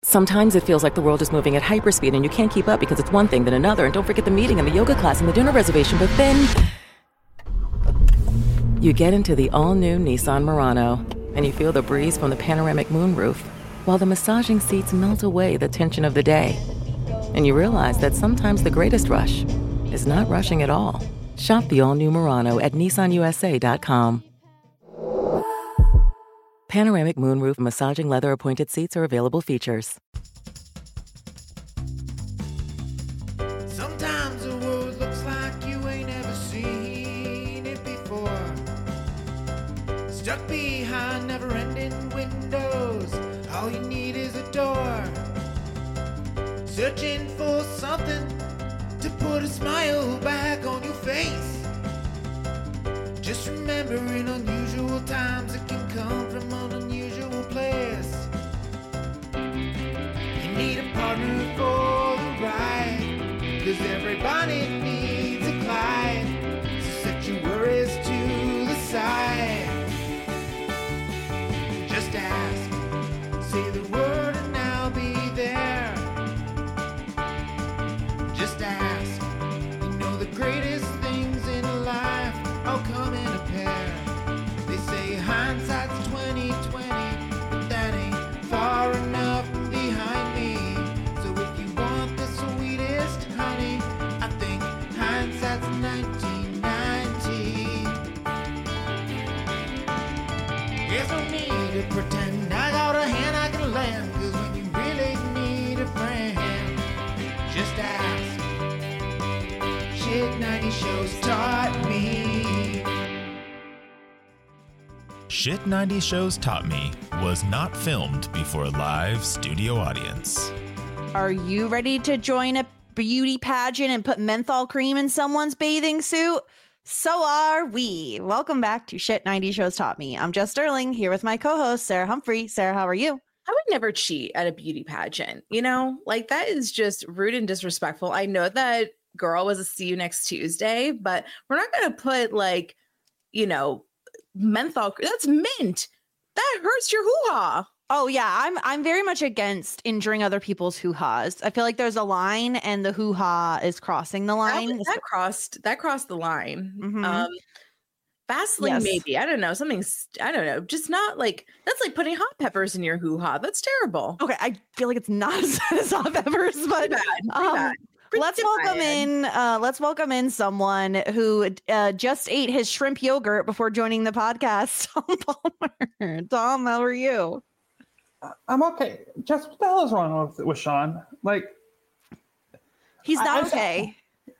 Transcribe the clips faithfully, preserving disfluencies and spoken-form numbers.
Sometimes it feels like the world is moving at hyperspeed and you can't keep up because it's one thing, then another, and don't forget the meeting and the yoga class and the dinner reservation, but then you get into the all-new Nissan Murano and you feel the breeze from the panoramic moonroof while the massaging seats melt away the tension of the day. And you realize that sometimes the greatest rush is not rushing at all. Shop the all-new Murano at Nissan U S A dot com. Panoramic moonroof massaging leather appointed seats are available features. Sometimes the world looks like you ain't ever seen it before. Stuck behind never-ending windows, all you need is a door. Searching for something to put a smile back on your face. Just remember, in unusual times, it can come from an unusual place. You need a partner for the ride, 'cause everybody needs a Clyde. So set your worries to the side. Just ask, say the word and I'll be there. Just ask, you know the greatest things in life all come in a pair. They say hindsight's twenty twenty, but that ain't far enough behind me. So if you want the sweetest honey, I think hindsight's nineteen ninety. There's no need to pretend I got a hand I can lend, 'cause when you really need a friend, just ask. Shit ninety Shows Taught Me. Shit ninety Shows Taught Me was not filmed before a live studio audience. Are you ready to join a beauty pageant and put menthol cream in someone's bathing suit? So are we. Welcome back to Shit ninety Shows Taught Me. I'm Jess Sterling, here with my co-host, Sarah Humphrey. Sarah, how are you? I would never cheat at a beauty pageant. You know, like that is just rude and disrespectful. I know that girl was a see you next Tuesday, but we're not going to put like, you know, menthol. That's mint. That hurts your hoo-ha. Oh yeah, I'm I'm very much against injuring other people's hoo-has. I feel like there's a line and the hoo-ha is crossing the line. That, that crossed that crossed the line. Mm-hmm. Um Vaseline, Yes. maybe. I don't know. Something, I don't know. Just not like, that's like putting hot peppers in your hoo-ha. That's terrible. Okay, I feel like it's not as bad as hot peppers, but Pretty bad. Pretty um, bad. Pretty let's bad. welcome in. Uh, let's welcome in someone who uh, just ate his shrimp yogurt before joining the podcast. Tom Palmer. Tom, how are you? I'm okay. Jess, what the hell is wrong with, with Sean? Like, He's I- not I- okay.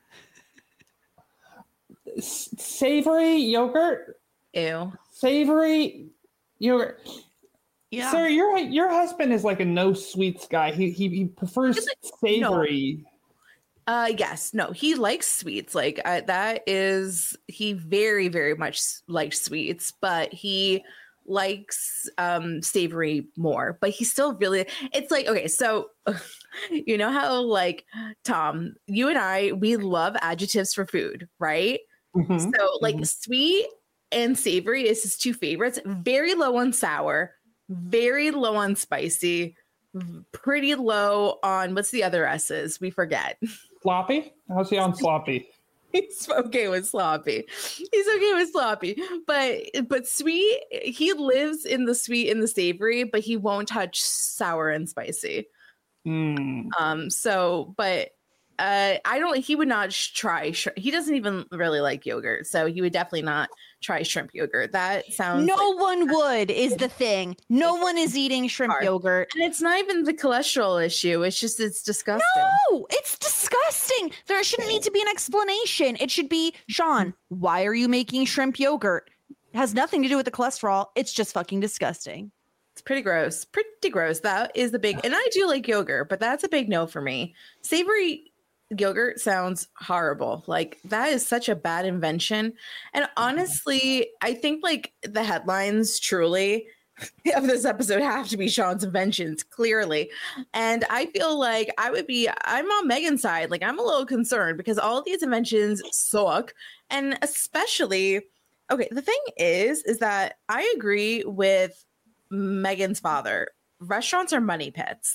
s- savory yogurt, Ew. savory yogurt. Yeah. Sir, your your husband is like a no sweets guy. He he, he prefers He's like- savory. Uh, yes, no, he likes sweets. Like uh, that is, he very, very much s- likes sweets, but he likes um savory more. But he still really, it's like, okay, so you know how like Tom, you and I, we love adjectives for food, right? Mhm, So like mhm. sweet and savory is his two favorites. Very low on sour, very low on spicy, v- pretty low on what's the other S's? We forget. Sloppy? How's he on sloppy? He's okay with sloppy. He's okay with sloppy. But but sweet, he lives in the sweet and the savory, but he won't touch sour and spicy. Mm. Um so but uh I don't he would not sh- try sh- he doesn't even really like yogurt, so he would definitely not try shrimp yogurt. That sounds No like- one would is the thing. No one is eating shrimp Hard. yogurt. and it's not even the cholesterol issue. It's just it's disgusting. No, it's disgusting. There shouldn't need to be an explanation. It should be, Sean, why are you making shrimp yogurt? It has nothing to do with the cholesterol. It's just fucking disgusting. It's pretty gross. Pretty gross. That is the big, and I do like yogurt, but that's a big no for me. Savory yogurt sounds horrible. Like that is such a bad invention. And honestly, I think like the headlines truly of this episode have to be Sean's inventions, clearly. And I feel like I would be, I'm on Megan's side. Like I'm a little concerned because all of these inventions suck. And especially, okay, the thing is, is that I agree with Megan's father. Restaurants are money pits.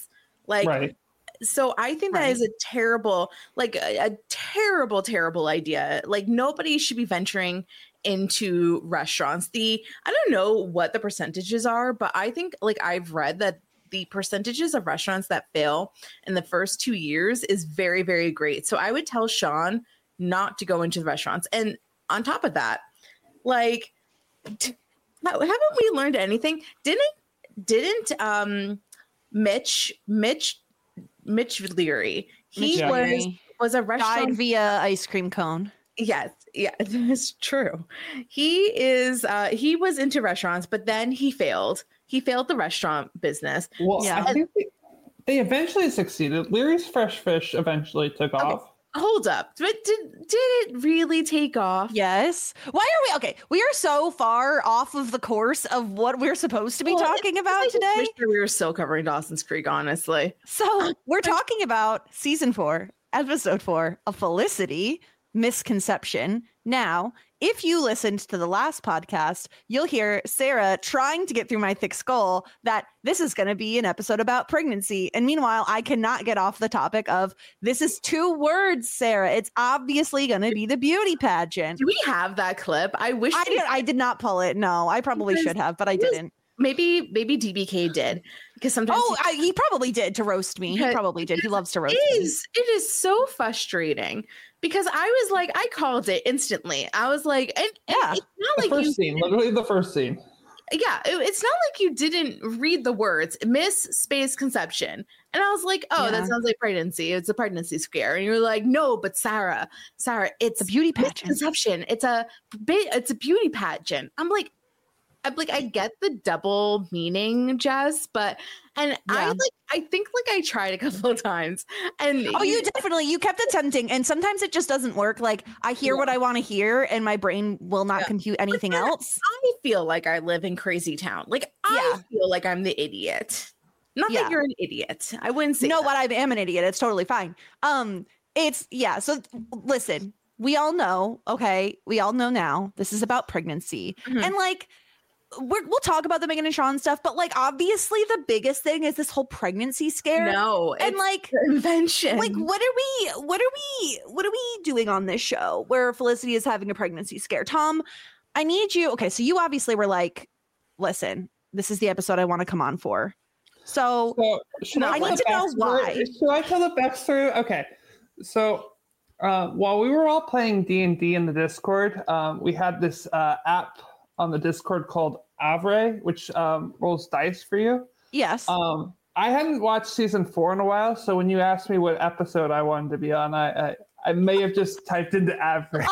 Like, Right. so I think that Right. is a terrible, like a, a terrible, terrible idea. Like nobody should be venturing into restaurants. The I don't know what the percentages are, but I think like I've read that the percentages of restaurants that fail in the first two years is very, very great. So I would tell Sean not to go into the restaurants. And on top of that, like, t- haven't we learned anything? Didn't didn't um Mitch Mitch Mitch Leary. He Mitch was Leary was a Died restaurant. via ice cream cone. Yes, yeah, that's true. He is. Uh, he was into restaurants, but then he failed. He failed the restaurant business. Well, Yeah. I think they, they eventually succeeded. Leary's Fresh Fish eventually took off. Hold up, but did did it really take off? Yes. Why are we okay? We are so far off of the course of what we're supposed to be Well, talking I about just today. wish that we were still covering Dawson's Creek, honestly. So we're talking about season four, episode four of Felicity, Misconception. Now, if you listened to the last podcast, you'll hear Sarah trying to get through my thick skull that this is going to be an episode about pregnancy. And meanwhile, I cannot get off the topic of this is two words, Sarah. It's obviously going to be the beauty pageant. Do we have that clip? I wish I we- did. I did not pull it. No, I probably Because should have, but I it was- didn't. maybe maybe D B K did because sometimes Oh, he- I, he probably did to roast me. He Because- probably did. He loves to roast It me. is it is so frustrating because I was like I called it instantly. I was like, and, and Yeah. it's not The like first you, scene, literally the first scene. yeah, it- it's not like you didn't read the words miss space conception, and I was like, oh, Yeah. that sounds like pregnancy. It's a pregnancy scare, and you're like, no, but Sarah, Sarah, it's The beauty pageant. misconception. It's a bi- it's a beauty pageant. I'm like. I'm like, I get the double meaning, Jess, but and I Yeah. like I think like I tried a couple of times and Oh, you definitely you kept attempting, and sometimes it just doesn't work. Like I hear what I want to hear, and my brain will not Yeah. compute anything then else. I feel like I live in crazy town. Like I Yeah. feel like I'm the idiot. Not Yeah. that you're an idiot. I wouldn't say No, that. what I am an idiot. It's totally fine. Um, it's yeah. So listen, we all know. Okay, we all know now. This is about pregnancy, Mhm. and like. We're, we'll talk about the Megan and Sean stuff, but like obviously the biggest thing is this whole pregnancy scare. No, and it's like the invention. like what are we what are we what are we doing on this show where Felicity is having a pregnancy scare? Tom, I need you. Okay, so you obviously were like, listen, this is the episode I want to come on for. So So should No, I, I tell need the to know backstory? why. Should I tell the backstory? Okay, so uh, while we were all playing D and D in the Discord, um, we had this uh, app on the Discord called Avre, which um, rolls dice for you. yes. Um, I hadn't watched season four in a while, so when you asked me what episode I wanted to be on, I I, I may have just typed into Avre.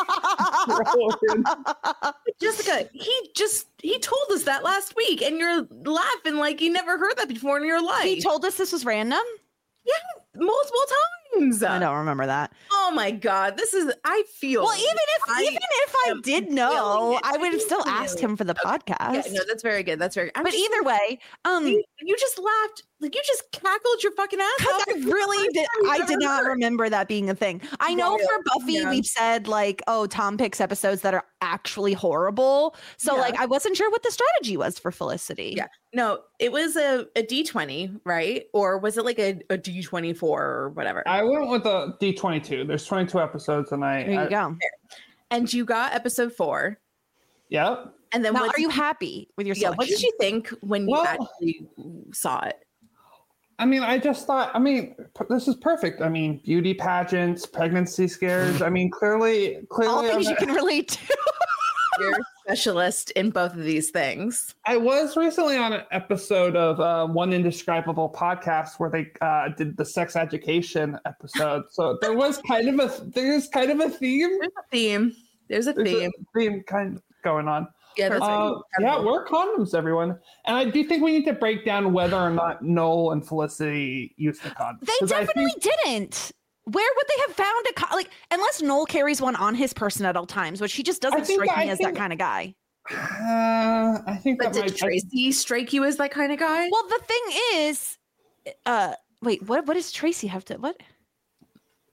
Jessica, he just he told us that last week, and you're laughing like you never heard that before in your life. He told us this was random. multiple times. I don't remember that. Oh my god, this is I feel Well, even if I even if I am did feeling know, it. I would have I still feel asked it. him for the podcast. Yeah, no, that's very good. That's very good. I'm But just- either way, um, you, you just laughed, like you just cackled your fucking ass because off. I really did. I did not remember that being a thing. I know Yeah, for Buffy, yeah. we've said like, oh, Tom picks episodes that are actually horrible. So Yeah. like, I wasn't sure what the strategy was for Felicity. Yeah. No, it was a, a D twenty, right? Or was it like a, a D twenty-four or whatever? I went with a D twenty-two. There's twenty-two episodes, and I, There you I go. And you got episode four. yep. And then Now, what are did you happy with your yeah, selection? what did you think when you Well- actually saw it? I mean, I just thought, I mean, p- this is perfect. I mean, beauty pageants, pregnancy scares. I mean, clearly, All clearly, things I'm you can relate to. You're a specialist in both of these things. I was recently on an episode of uh, One Indescribable podcast where they uh, did the sex education episode. So there was kind of a there's kind of a theme. There's a theme. There's a There's theme. a theme kind of going on. Yeah, that's Uh, yeah, wear condoms, everyone. And I do think we need to break down whether or not Noel and Felicity used the condoms. They 'Cause I definitely think- didn't. Where would they have found a co- like unless Noel carries one on his person at all times, which he just doesn't think strike that- me I as think- that kind of guy. Uh, I think But that did might. I- Tracy strike you as that kind of guy? Well, the thing is, uh, wait, what what does Tracy have to what?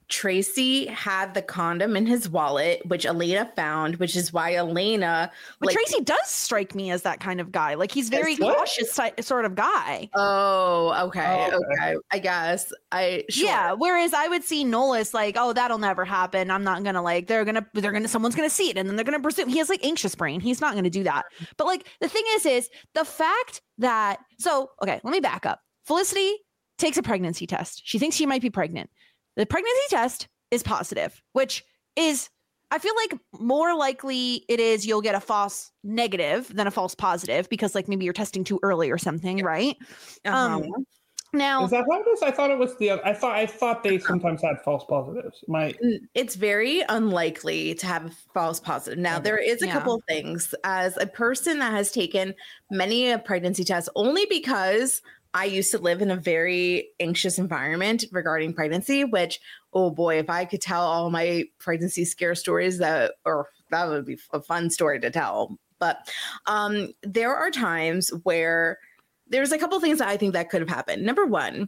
Tracy had the condom in his wallet, which Elena found, which is why Elena. But like, Tracy does strike me as that kind of guy. Like he's very What? cautious si- sort of guy. Oh, okay, Oh, okay. okay. I guess I. Sure. Yeah. Whereas I would see Nolas like, oh, that'll never happen. I'm not gonna like. They're gonna. They're gonna. Someone's gonna see it, and then they're gonna presume. He has like anxious brain. He's not gonna do that. But like the thing is, is the fact that. So okay, let me back up. Felicity takes a pregnancy test. She thinks she might be pregnant. The pregnancy test is positive, which is, I feel like more likely it is you'll get a false negative than a false positive because like maybe you're testing too early or something, yeah. right? Uh-huh. Um, now, Is that how it is? I thought it was the other. I thought I thought they sometimes had false positives. My It's very unlikely to have a false positive. Now, Okay. there is a Yeah. couple of things. As a person that has taken many a pregnancy tests, only because I used to live in a very anxious environment regarding pregnancy, which, oh boy, if I could tell all my pregnancy scare stories, that or that would be a fun story to tell. But um, there are times where there's a couple of things that I think that could have happened. Number one,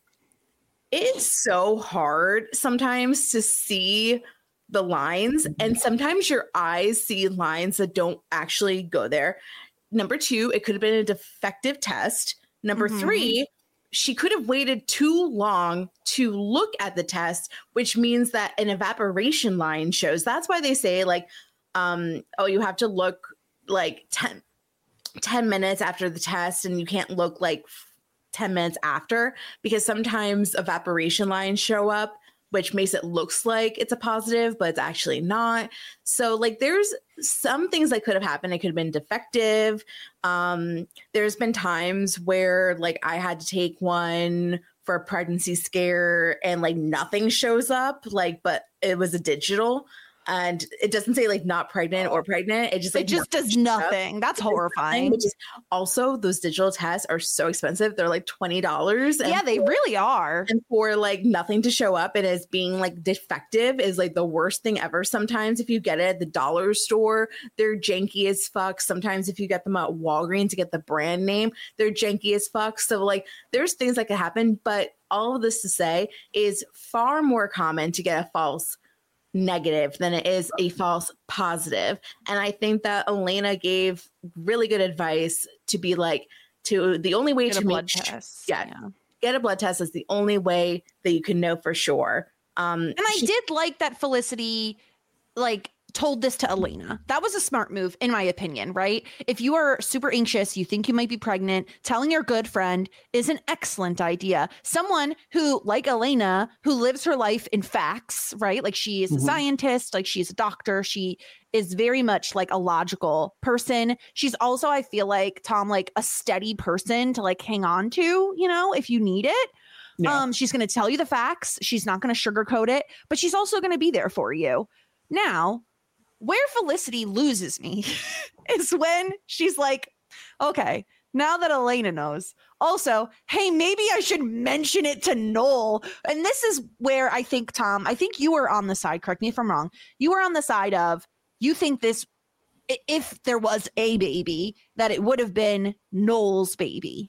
it's so hard sometimes to see the lines, and sometimes your eyes see lines that don't actually go there. Number two, it could have been a defective test. Number Mhm. three, she could have waited too long to look at the test, which means that an evaporation line shows. That's why they say like, um, oh, you have to look like ten, ten minutes after the test, and you can't look like ten minutes after, because sometimes evaporation lines show up, which makes it looks like it's a positive, but it's actually not. So like there's some things that could have happened. It could have been defective. Um, there's been times where like I had to take one for a pregnancy scare and like nothing shows up, like, but it was a digital. And it doesn't say like not pregnant or pregnant. It just it like just does nothing. That's horrifying. Which is also, those digital tests are so expensive. They're like twenty dollars. Yeah, they really are. And for like nothing to show up and as being like defective is like the worst thing ever. Sometimes if you get it at the dollar store, they're janky as fuck. Sometimes if you get them at Walgreens to get the brand name, they're janky as fuck. So like there's things that could happen. But all of this to say is far more common to get a false negative than it is a false positive. And I think that Elena gave really good advice to be like, to the only way Get a to blood make sure- test. yeah, yeah. get a blood test is the only way that you can know for sure. Um, And I she- did like that Felicity like told this to Elena. That was a smart move in my opinion, right? If you are super anxious, you think you might be pregnant, telling your good friend is an excellent idea. Someone who, like Elena, who lives her life in facts, right? Like she is a Mhm. scientist, like she's a doctor, she is very much like a logical person. She's also, I feel like, Tom, like a steady person to like hang on to, you know, if you need it. Yeah. Um, she's going to tell you the facts. She's not going to sugarcoat it, but she's also going to be there for you. Now, where Felicity loses me is when she's like, okay, now that Elena knows, also, hey, maybe I should mention it to Noel. And this is where I think, Tom, I think you were on the side, correct me if I'm wrong, you were on the side of, you think this, i- if there was a baby, that it would have been Noel's baby.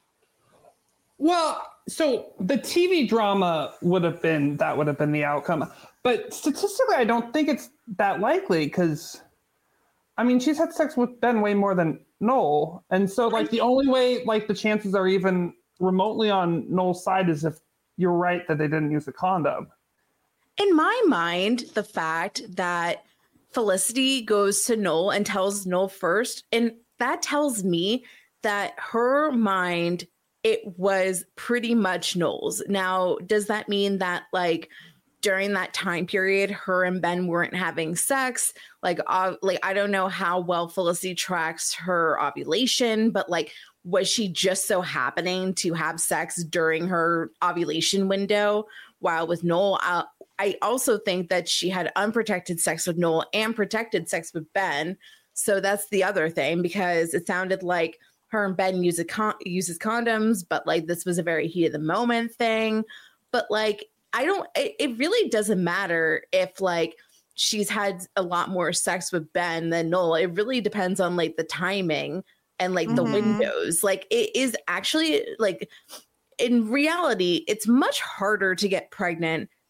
Well, so the T V drama would have been, that would have been the outcome. But statistically, I don't think it's that likely because, I mean, she's had sex with Ben way more than Noel. And so, like, the only way, like, the chances are even remotely on Noel's side is if you're right that they didn't use a condom. in my mind, the fact that Felicity goes to Noel and tells Noel first, and that tells me that her mind, it was pretty much Noel's. Now, does that mean that like during that time period, her and Ben weren't having sex? Like, uh, like I don't know how well Felicity tracks her ovulation, but like, was she just so happening to have sex during her ovulation window while with Noel? Uh, I also think that she had unprotected sex with Noel and protected sex with Ben. So that's the other thing, because it sounded like her and Ben use a con- uses condoms, but like this was a very heat of the moment thing. But like, I don't, it, it really doesn't matter if like she's had a lot more sex with Ben than Noel. It really depends on like the timing and like the Mhm. windows. Like it is actually like, in reality, it's much harder to get pregnant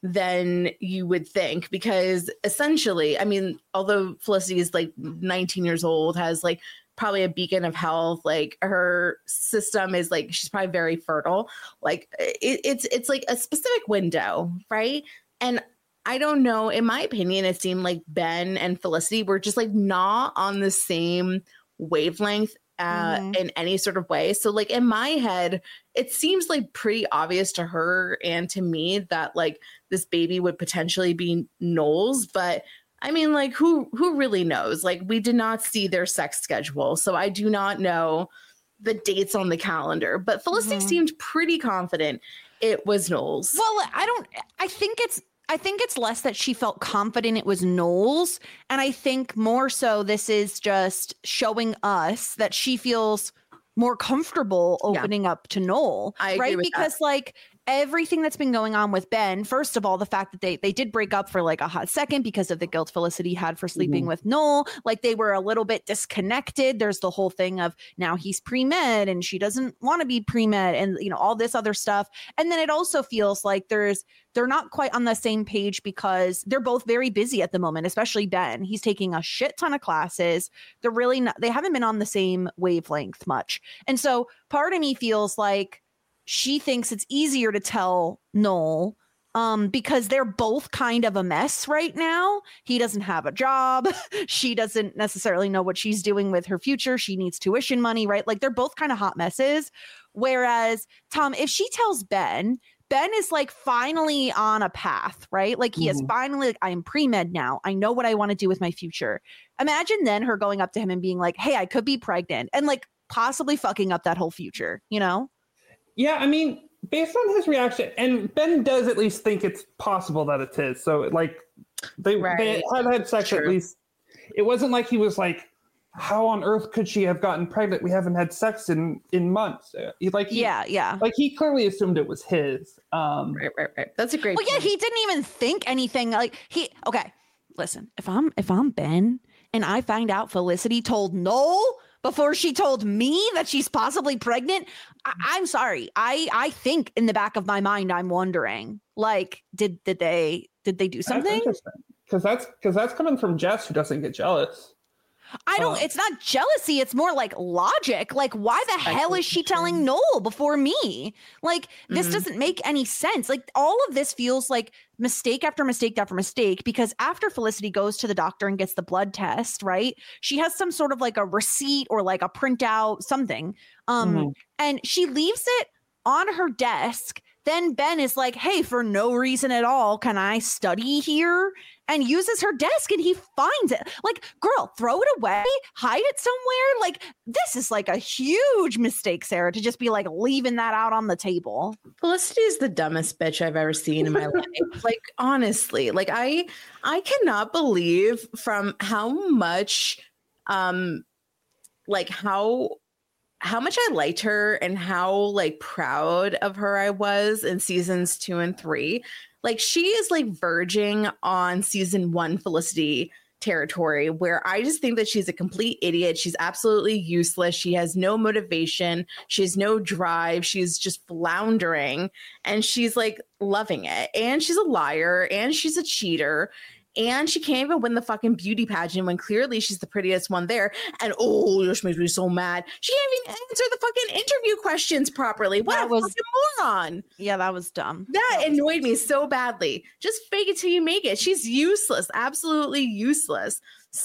than you would think, because essentially, I mean, although Felicity is like nineteen years old, has like probably a beacon of health, like her system is like, she's probably very fertile. Like it, it's, it's like a specific window, right? And I don't know, in my opinion, it seemed like Ben and Felicity were just like not on the same wavelength uh, mm-hmm. in any sort of way. So like in my head, it seems like pretty obvious to her and to me that like this baby would potentially be Noel's, but I mean, like who who really knows? Like we did not see their sex schedule, so I do not know the dates on the calendar, but Felicity mm-hmm. seemed pretty confident it was Noel's. Well, I don't, I think it's, I think it's less that she felt confident it was Noel's. And I think more so this is just showing us that she feels more comfortable opening yeah. up to Noel. I agree right? with Because that. like everything that's been going on with Ben, first of all, the fact that they they did break up for like a hot second because of the guilt Felicity had for sleeping mm-hmm. with Noel. Like they were a little bit disconnected. There's the whole thing of now he's pre-med and she doesn't want to be pre-med and, you know, all this other stuff. And then it also feels like there's they're not quite on the same page because they're both very busy at the moment, especially Ben. He's taking a shit ton of classes. They're really not, they haven't been on the same wavelength much. And so part of me feels like she thinks it's easier to tell Noel um, because they're both kind of a mess right now. He doesn't have a job. She doesn't necessarily know what she's doing with her future. She needs tuition money, right? Like they're both kind of hot messes. Whereas Tom, if she tells Ben, Ben is like finally on a path, right? Like he mm-hmm. is finally like, I'm pre-med now. I know what I want to do with my future. Imagine then her going up to him and being like, hey, I could be pregnant, and like possibly fucking up that whole future, you know? Yeah, I mean, based on his reaction, and Ben does at least think it's possible that it's his. So, like, they, right. they had had sex True. At least. It wasn't like he was like, how on earth could she have gotten pregnant? We haven't had sex in, in months. He, like, he, yeah, yeah. Like, he clearly assumed it was his. Um, right, right, right. That's a great Well, point. Yeah, he didn't even think anything. Like, he, okay, listen, if I'm, if I'm Ben and I find out Felicity told Noel before she told me that she's possibly pregnant, I- I'm sorry. I I think in the back of my mind, I'm wondering, like, did did they did they do something? Because that's because that's coming from Jess, who doesn't get jealous. I don't. Uh, it's not jealousy. It's more like logic. Like, why the hell is she telling Noel before me? Like, this mm-hmm. doesn't make any sense. Like, all of this feels like mistake after mistake after mistake, because after Felicity goes to the doctor and gets the blood test, right, she has some sort of like a receipt or like a printout, something. Um, mm-hmm. And she leaves it on her desk. Then Ben is like, hey, for no reason at all, can I study here? And uses her desk and he finds it. Like, girl, throw it away, hide it somewhere. Like, this is like a huge mistake, Sarah, to just be like leaving that out on the table. Felicity is the dumbest bitch I've ever seen in my life. Like, honestly, like I I cannot believe from how much um like how how much I liked her and how like proud of her I was in seasons two and three. Like, she is like verging on season one Felicity territory, where I just think that she's a complete idiot. She's absolutely useless. She has no motivation. She has no drive. She's just floundering, and she's like loving it. And she's a liar, and she's a cheater. And she can't even win the fucking beauty pageant when clearly she's the prettiest one there. And oh, this makes me so mad. She can't even answer the fucking interview questions properly. What that a was, fucking moron. Yeah, that was dumb. That, that annoyed was me so badly. Just fake it till you make it. She's useless. Absolutely useless.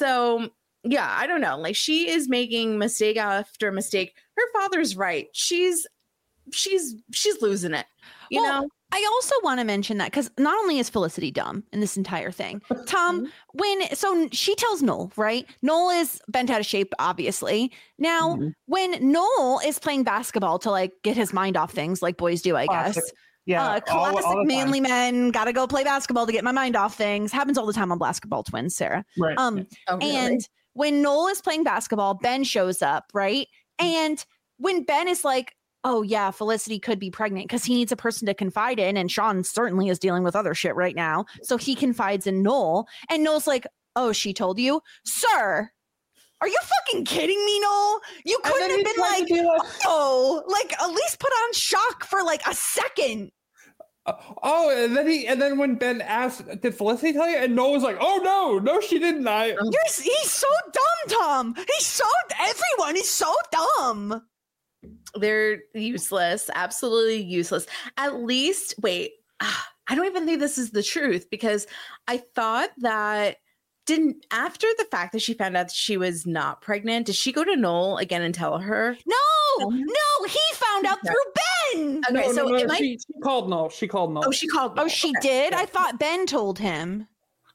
So yeah, I don't know. Like, she is making mistake after mistake. Her father's right. She's she's she's losing it. You well, know? I also want to mention that because not only is Felicity dumb in this entire thing, Tom, when so she tells Noel, right? Noel is bent out of shape, obviously. Now, mm-hmm. when Noel is playing basketball to like get his mind off things, like boys do, I classic. guess. Yeah, uh, classic all, all manly men. Got to go play basketball to get my mind off things. Happens all the time on Basketball Twins, Sarah. Right. Um, oh, really? And when Noel is playing basketball, Ben shows up, right? And when Ben is like, oh yeah, Felicity could be pregnant, because he needs a person to confide in, and Sean certainly is dealing with other shit right now. So he confides in Noel, and Noel's like, oh, she told you? Sir, are you fucking kidding me, Noel? You couldn't have been like, like, oh, like at least put on shock for like a second. Oh, and then he, and then when Ben asked, "Did Felicity tell you?" and Noel was like, "Oh no, no, she didn't." I. You're, he's so dumb, Tom. He's so everyone is so dumb. They're useless, absolutely useless. At least, wait, I don't even think this is the truth because I thought that didn't after the fact that she found out that she was not pregnant, did she go to Noel again and tell her? No, no, he found out through Ben. Okay, no, so no, no, it might- she, she called Noel. She called Noel. Oh, she called. Noel. Oh, she Okay. did? I thought Ben told him.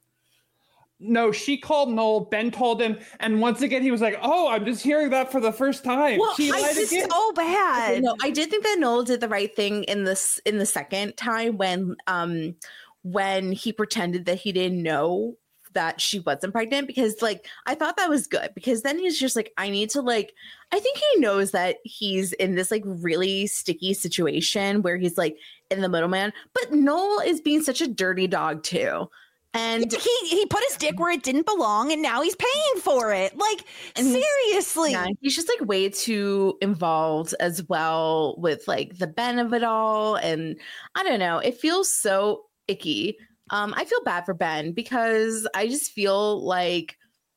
No, she called Noel. Ben told him, and once again he was like, "Oh, I'm just hearing that for the first time." Well, she I lied just- again. So bad. No, I did think that Noel did the right thing in this in the second time when um when he pretended that he didn't know that she wasn't pregnant because like I thought that was good because then he's just like I need to like I think he knows that he's in this like really sticky situation where he's like in the middleman, but Noel is being such a dirty dog too. And he he put his dick where it didn't belong and now he's paying for it. Like And he's- seriously. yeah, he's just like way too involved as well with like the Ben of it all. And I don't know, it feels so icky. Um, I feel bad for Ben because I just feel like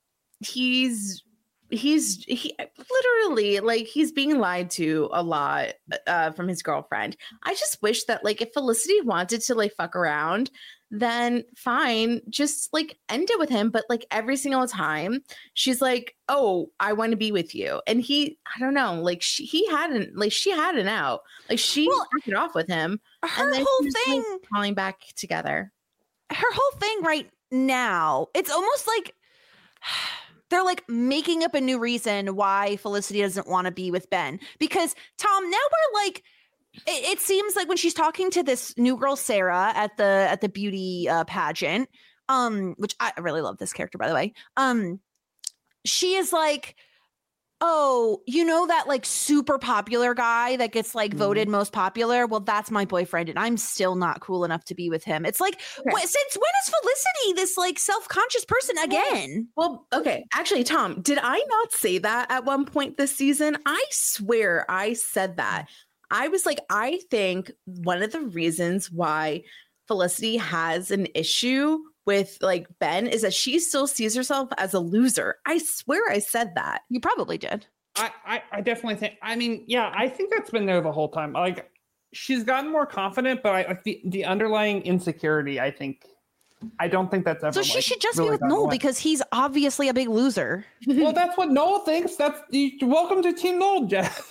he's he's he literally like he's being lied to a lot uh, from his girlfriend. I just wish that like if Felicity wanted to like fuck around, then fine, just like end it with him. But like every single time she's like, oh, I want to be with you. And he, I don't know, like she, he hadn't, like she had an out. Like she Well, backed it off with him. Her and then whole she was, like, thing, falling back together. her whole thing right now, it's almost like they're like making up a new reason why Felicity doesn't want to be with Ben. Because Tom, now we're like, it, it seems like when she's talking to this new girl Sarah at the at the beauty uh, pageant, um, which I really love this character by the way. Um, she is like, oh, you know that like super popular guy that gets like Mhm. voted most popular? Well, that's my boyfriend, and I'm still not cool enough to be with him. It's like, Okay. wh- since when is Felicity this like self-conscious person again? Well, okay. Actually, Tom, did I not say that at one point this season? I swear I said that. I was like, I think one of the reasons why Felicity has an issue with like Ben is that she still sees herself as a loser. I swear I said that. You probably did. I, I, I definitely think. I mean, yeah, I think that's been there the whole time. Like, she's gotten more confident, but I like the the underlying insecurity. I think, I don't think that's ever. So she like, should just really be with gone Noel away. because he's obviously a big loser. Well, that's what Noel thinks. That's you, welcome to Team Noel, Jeff.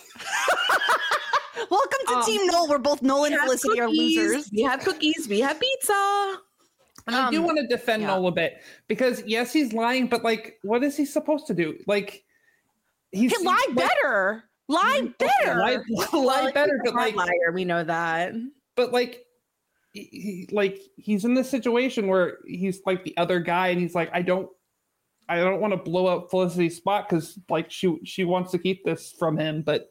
Welcome to Um, Team Noel, where both Noel and We have Felicity are cookies, losers. We have cookies. We have pizza. And I do Um, want to defend yeah. Noel a bit because yes, he's lying, but like, what is he supposed to do? Like, he's Hey, lie like, better. Lie better. Lie, lie Well, better, he's a but like, liar. We know that. but like, he, he- like he's in this situation where he's like the other guy, and he's like, I don't, I don't want to blow up Felicity's spot because like she she wants to keep this from him, but.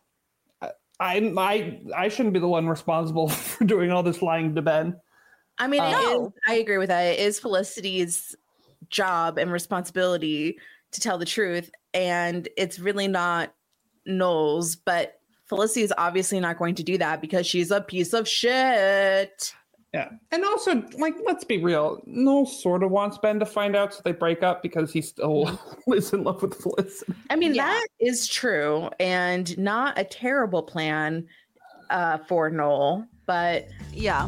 I, I I shouldn't be the one responsible for doing all this lying to Ben. I mean, it No. is, I agree with that. It is Felicity's job and responsibility to tell the truth, and it's really not Noel's. But Felicity is obviously not going to do that because she's a piece of shit. Yeah, and also like let's be real, Noel sort of wants Ben to find out, so they break up because he still is in love with Felicity. I mean, Yeah. that is true, and not a terrible plan uh, for Noel. But Yeah.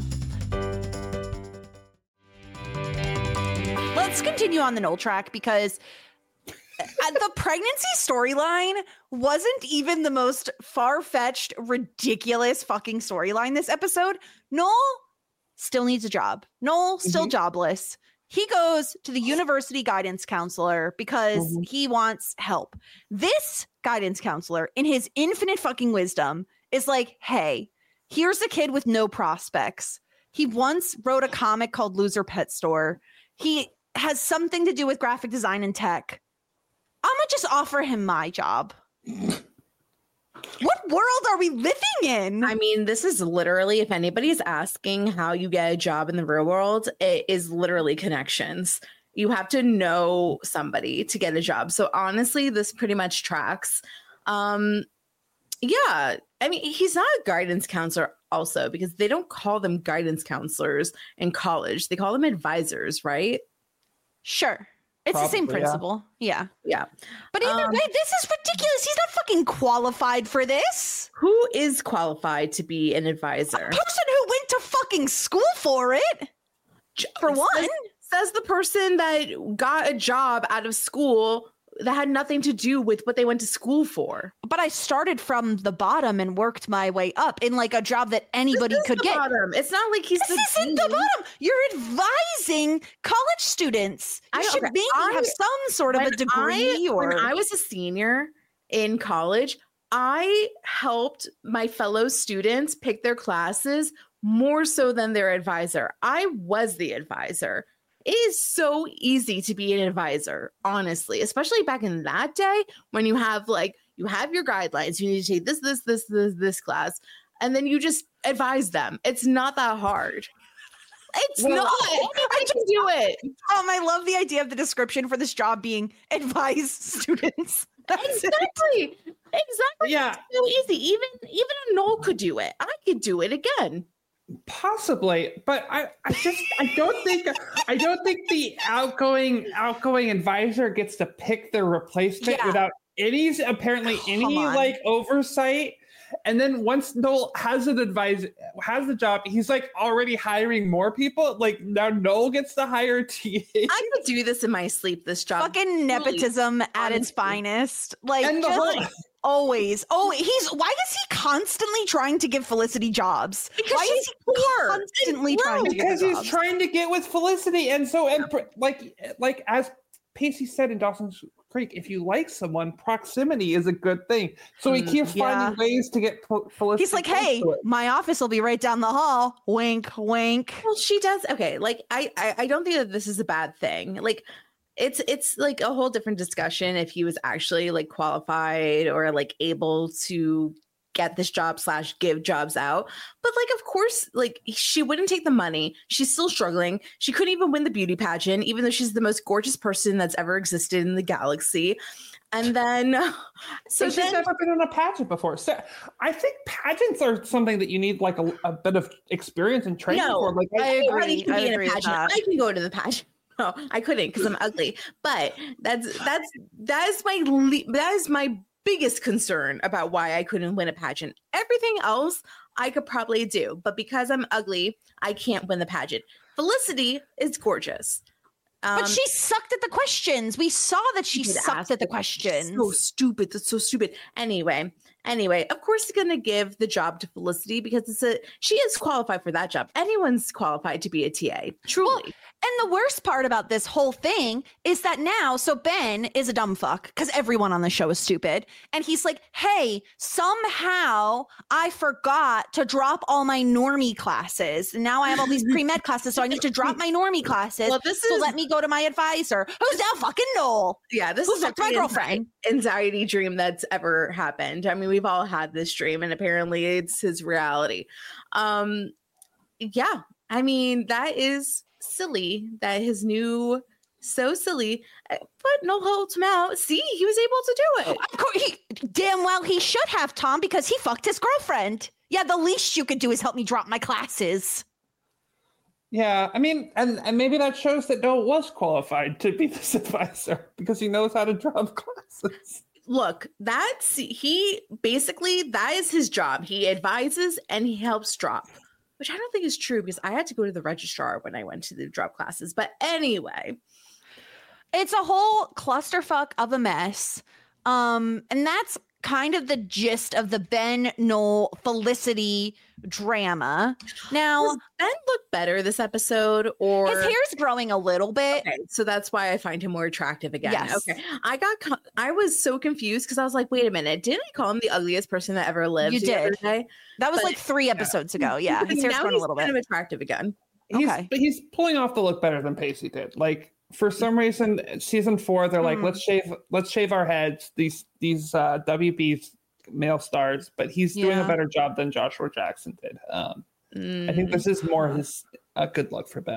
Let's continue on the Noel track because uh, the pregnancy storyline wasn't even the most far-fetched, ridiculous fucking storyline this episode. Noel still needs a job. Noel still jobless. He goes to the university guidance counselor because Mhm. he wants help. This guidance counselor, in his infinite fucking wisdom, is like, hey, here's a kid with no prospects. He once wrote a comic called Loser Pet Store. He has something to do with graphic design and tech. I'm gonna just offer him my job. What world are we living in? I mean, this is literally, if anybody's asking how you get a job in the real world, it is literally connections. You have to know somebody to get a job. So honestly, this pretty much tracks. Um, yeah. I mean, he's not a guidance counselor also because they don't call them guidance counselors in college. They call them advisors, right? Sure. It's Probably, the same yeah. principle. Yeah. Yeah. But either Um, way, this is ridiculous. He's not fucking qualified for this. Who is qualified to be an advisor? A person who went to fucking school for it. For one. Says, says the person that got a job out of school that had nothing to do with what they went to school for. But I started from the bottom and worked my way up in like a job that anybody This is could the get. bottom. It's not like he's This the isn't the dean. bottom. You're advising college students. You I don't- should okay, maybe I- have some sort of a When degree I, or when I was a senior in college, I helped my fellow students pick their classes more so than their advisor. I was the advisor. It is so easy to be an advisor, honestly, especially back in that day when you have like you have your guidelines. You need to take this, this, this, this, this class, and then you just advise them. It's not that hard. It's Well, not. I can do it. Um, I love the idea of the description for this job being advise students. That's it. Exactly. Exactly. Yeah. It's so easy. Even even a Noel could do it. I could do it again. Possibly, but I, I just I don't think I don't think the outgoing outgoing advisor gets to pick their replacement Yeah. without any apparently any Come on. like oversight. And then once Noel has an advisor has the job, he's like already hiring more people. Like now Noel gets to hire T A. I could do this in my sleep. This job. Fucking nepotism at its honestly. finest. Like And the just whole- always. Oh, he's why is he constantly trying to give Felicity jobs? Because why she's is he poor constantly and trying to give her because he's jobs? trying to get with Felicity, and so and pr- like like as Pacey said in Dawson's Creek, if you like someone, proximity is a good thing. So he Mm, keeps yeah. finding ways to get Fel- Felicity. He's like, close hey, to it. my office will be right down the hall. Wink, wink. Well, she does. Okay, like I, I, I don't think that this is a bad thing. Like, it's, it's like a whole different discussion if he was actually like qualified or like able to get this job slash give jobs out. But like, of course, like she wouldn't take the money. She's still struggling. She couldn't even win the beauty pageant, even though she's the most gorgeous person that's ever existed in the galaxy. And then, so So she's then, never been in a pageant before. So I think pageants are something that you need like a, a bit of experience and training No, for. Like I I, agree. Anybody can I be in a agree with pageant. that. I can go to the pageant. No, I couldn't because I'm ugly. But that's that's that is my le- that is my biggest concern about why I couldn't win a pageant. Everything else I could probably do, but because I'm ugly, I can't win the pageant. Felicity is gorgeous. Um, But she sucked at the questions. We saw that she did sucked ask at the it. questions. So stupid. That's so stupid. Anyway, anyway, of course, he's gonna give the job to Felicity because it's a she is qualified for that job. Anyone's qualified to be a T A. Truly. And the worst part about this whole thing is that now, so Ben is a dumb fuck because everyone on the show is stupid. And he's like, hey, somehow I forgot to drop all my normie classes. And now I have all these pre med classes. So I need to drop my normie classes. Well, this so is- let me go to my advisor, who's now fucking Noel. Yeah, this Who is fucked my every girlfriend? anxiety dream that's ever happened. I mean, we've all had this dream, and apparently it's his reality. Um, yeah, I mean, that is silly that his new so silly, uh, but no holds him out. See, he was able to do it. Of course, he, damn well he should have, Tom, because he fucked his girlfriend. Yeah, the least you could do is help me drop my classes. yeah, I mean, and and maybe that shows that Noel was qualified to be this advisor because he knows how to drop classes. Look, that's he basically that is his job. He advises and he helps drop, which I don't think is true because I had to go to the registrar when I went to the drop classes. But anyway, It's a whole clusterfuck of a mess. Um, and that's kind of the gist of the Ben Noel Felicity drama. Now, does Ben look better this episode, or his hair's growing a little bit. Okay, so that's why I find him more attractive again. Yes. Okay, I got co- I was so confused because I was like, wait a minute, didn't I call him the ugliest person that ever lived? You the other did. day? That was But- like three episodes ago. Yeah, his hair's now growing a he's little kind bit. of attractive again. He's, Okay. But he's pulling off the look better than Pacey did. Like for some reason, season four, they're like, Hmm. let's shave, let's shave our heads. These these uh, W B's male stars, but he's doing Yeah. a better job than Joshua Jackson did. Um, I think Mm. this is more his uh, good luck for Ben.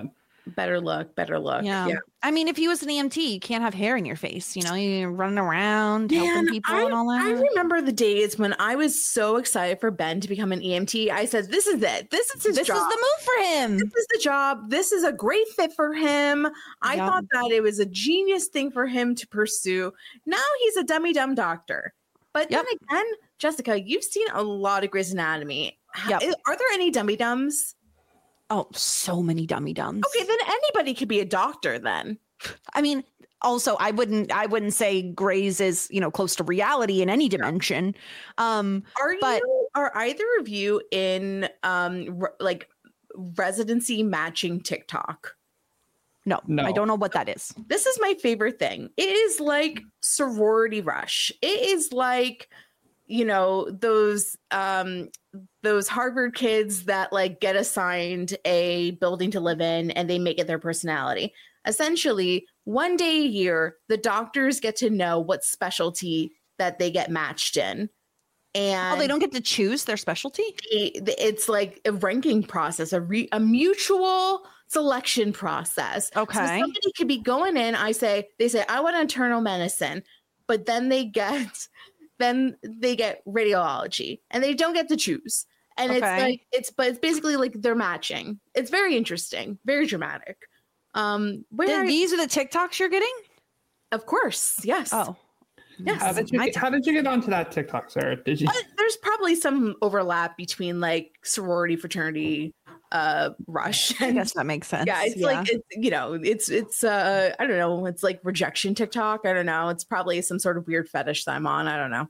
better look, better look. Yeah. I mean, if he was an E M T, you can't have hair in your face. You know, you're running around Man, helping people I, and all that. I remember the days when I was so excited for Ben to become an E M T. I said, this is it. This is his this job. is the move for him. This is the job. This is a great fit for him. I Yep. thought that it was a genius thing for him to pursue. Now he's a dummy dumb doctor. But Yep. then again, Jessica, you've seen a lot of Grey's Anatomy. Yep. Are there any dummy dumbs? Oh, so many dummy dumbs. Okay, then anybody could be a doctor then. I mean, also, I wouldn't, I wouldn't say Grey's is, you know, close to reality in any dimension. Um, Are But- you, are either of you in um re- like residency matching TikTok? no, No. I don't know what that is. This is my favorite thing. It is like sorority rush. It is like, you know, those um those Harvard kids that like get assigned a building to live in and they make it their personality. Essentially, one day a year, the doctors get to know what specialty that they get matched in. And Oh, they don't get to choose their specialty? they- it's like a ranking process, a, re, a mutual selection process. So Okay. somebody could be going in. I say, they say, I want internal medicine, but then they get, then they get radiology, and they don't get to choose. And it's Okay. like it's, but it's basically like they're matching. It's very interesting, very dramatic. Um, where Th- I- These are the TikToks you're getting? of course, yes. Oh, yes. How did you My get, how did you get onto that TikTok, Sarah? Did you? Uh, there's probably some overlap between like sorority fraternity uh rush I and guess that makes sense. yeah, it's like it's you know, it's it's uh I don't know, it's like rejection TikTok. I don't know. It's probably some sort of weird fetish that I'm on. I don't know.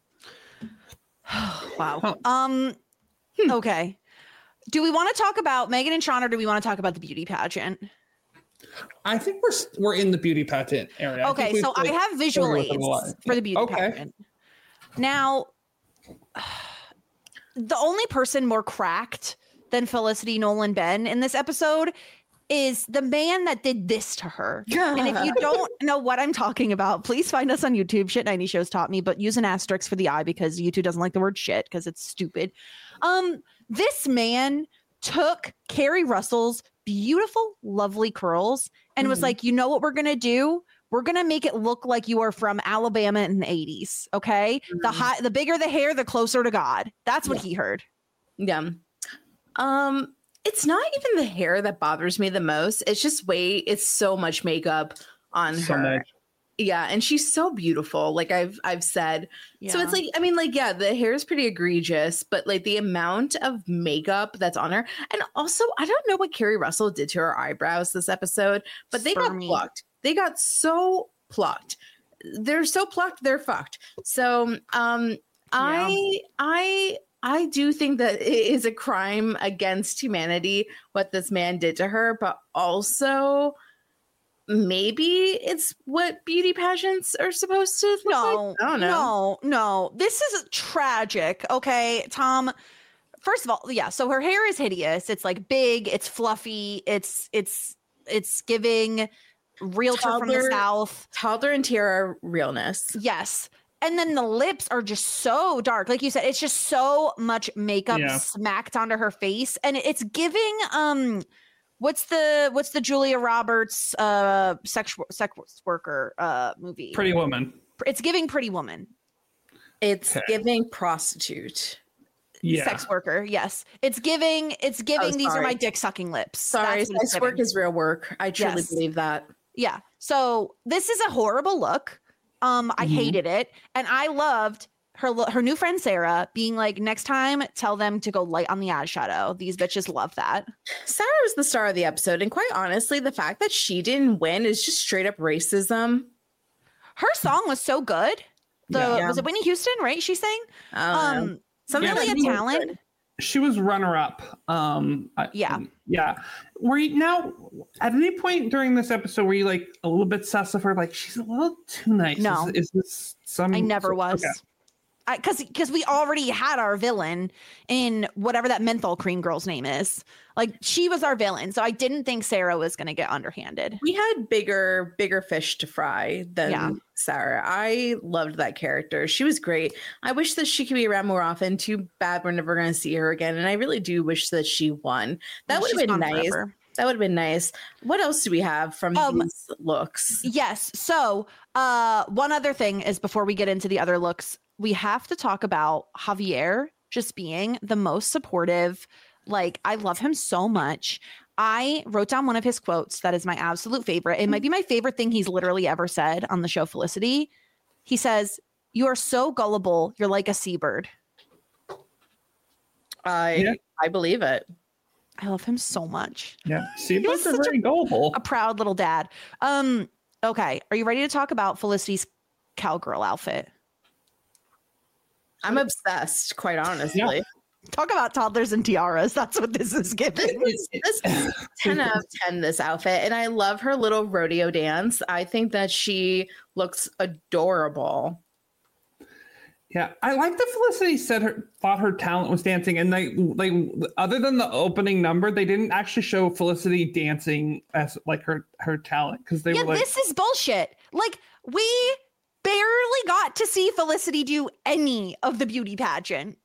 wow. Huh. Um, Hmm. okay. Do we want to talk about Megan and Sean, or do we want to talk about the beauty pageant? I think we're st- we're in the beauty pageant area. I think Okay, we've, so I like, have visual started with aids it a lot. for the beauty Okay. pageant. Now, the only person more cracked than Felicity Nolan Ben in this episode is the man that did this to her. And if you don't know what I'm talking about, please find us on YouTube. Shit ninety Shows Taught Me, but use an asterisk for the I because YouTube doesn't like the word shit because it's stupid. Um, this man took Carrie Russell's beautiful, lovely curls and was Mhm. like, you know what we're gonna do? We're gonna make it look like you are from Alabama in the eighties. Okay. The Mhm. high, the bigger the hair, the closer to God. That's what he heard. Yeah. Um, it's not even the hair that bothers me the most. It's just way it's so much makeup on So her. much. Yeah, and she's so beautiful. Like I've I've said. So it's like, I mean, like, yeah, the hair is pretty egregious, but like the amount of makeup that's on her. And also, I don't know what Carrie Russell did to her eyebrows this episode, but they got Spermy. plucked. They got so plucked. They're so plucked, they're fucked. So um I I I do think that it is a crime against humanity what this man did to her, but also maybe it's what beauty pageants are supposed to look no, like. I don't know. no, no. This is tragic. Okay, Tom. First of all, yeah. So her hair is hideous. It's like big. It's fluffy. It's it's it's giving realtor from the Toddler- south. Toddler and Tiara realness. Yes. And then the lips are just so dark. Like you said, it's just so much makeup Yeah. smacked onto her face. And it's giving um what's the what's the Julia Roberts uh sex sex worker uh movie? Pretty Woman. It's giving Pretty Woman. It's Okay. giving prostitute. Yeah. Sex worker, yes. It's giving it's giving Oh, these are sorry. my dick sucking lips. Sorry, That's what it's sex work giving. is real work. I truly Yes. believe that. Yeah. So this is a horrible look. Um, I Mhm. hated it, and I loved her lo- her new friend Sarah being like, next time, tell them to go light on the eyeshadow. These bitches love that. Sarah was the star of the episode, and quite honestly, the fact that she didn't win is just straight up racism. Her song was so good. The Yeah. was it Whitney Houston? Right? She sang. I don't know. Um, Something really that a she was talent. good. She was runner up. Um, I- Yeah. yeah. Were you now at any point during this episode were you like a little bit sus of her? Like she's a little too nice. No. Is, is this some? I never was. Okay. Because because we already had our villain in whatever that menthol cream girl's name is. Like she was our villain, so I didn't think Sarah was going to get underhanded. We had bigger, bigger fish to fry than Yeah. Sarah. I loved that character. She was great. I wish that she could be around more often. Too bad we're never going to see her again. And I really do wish that she won. That Well, would she's have been gone nice. forever. That would have been nice. What else do we have from Um, these looks? Yes. So, uh, one other thing is before we get into the other looks, we have to talk about Javier just being the most supportive. Like, I love him so much. I wrote down one of his quotes that is my absolute favorite. It might be my favorite thing he's literally ever said on the show Felicity. He says, "You are so gullible. You're like a seabird." I Yeah. I believe it. I love him so much. Yeah, see, was those are such very gullible. A proud little dad. Um, okay. Are you ready to talk about Felicity's cowgirl outfit? I'm obsessed, quite honestly. Yeah. Talk about toddlers and tiaras. That's what this is This giving. is, this is ten out of ten, this outfit. And I love her little rodeo dance. I think that she looks adorable. Yeah, I like that Felicity said her thought her talent was dancing, and they like other than the opening number, they didn't actually show Felicity dancing as like her her talent because they Yeah, were like, this is bullshit. Like, we barely got to see Felicity do any of the beauty pageant.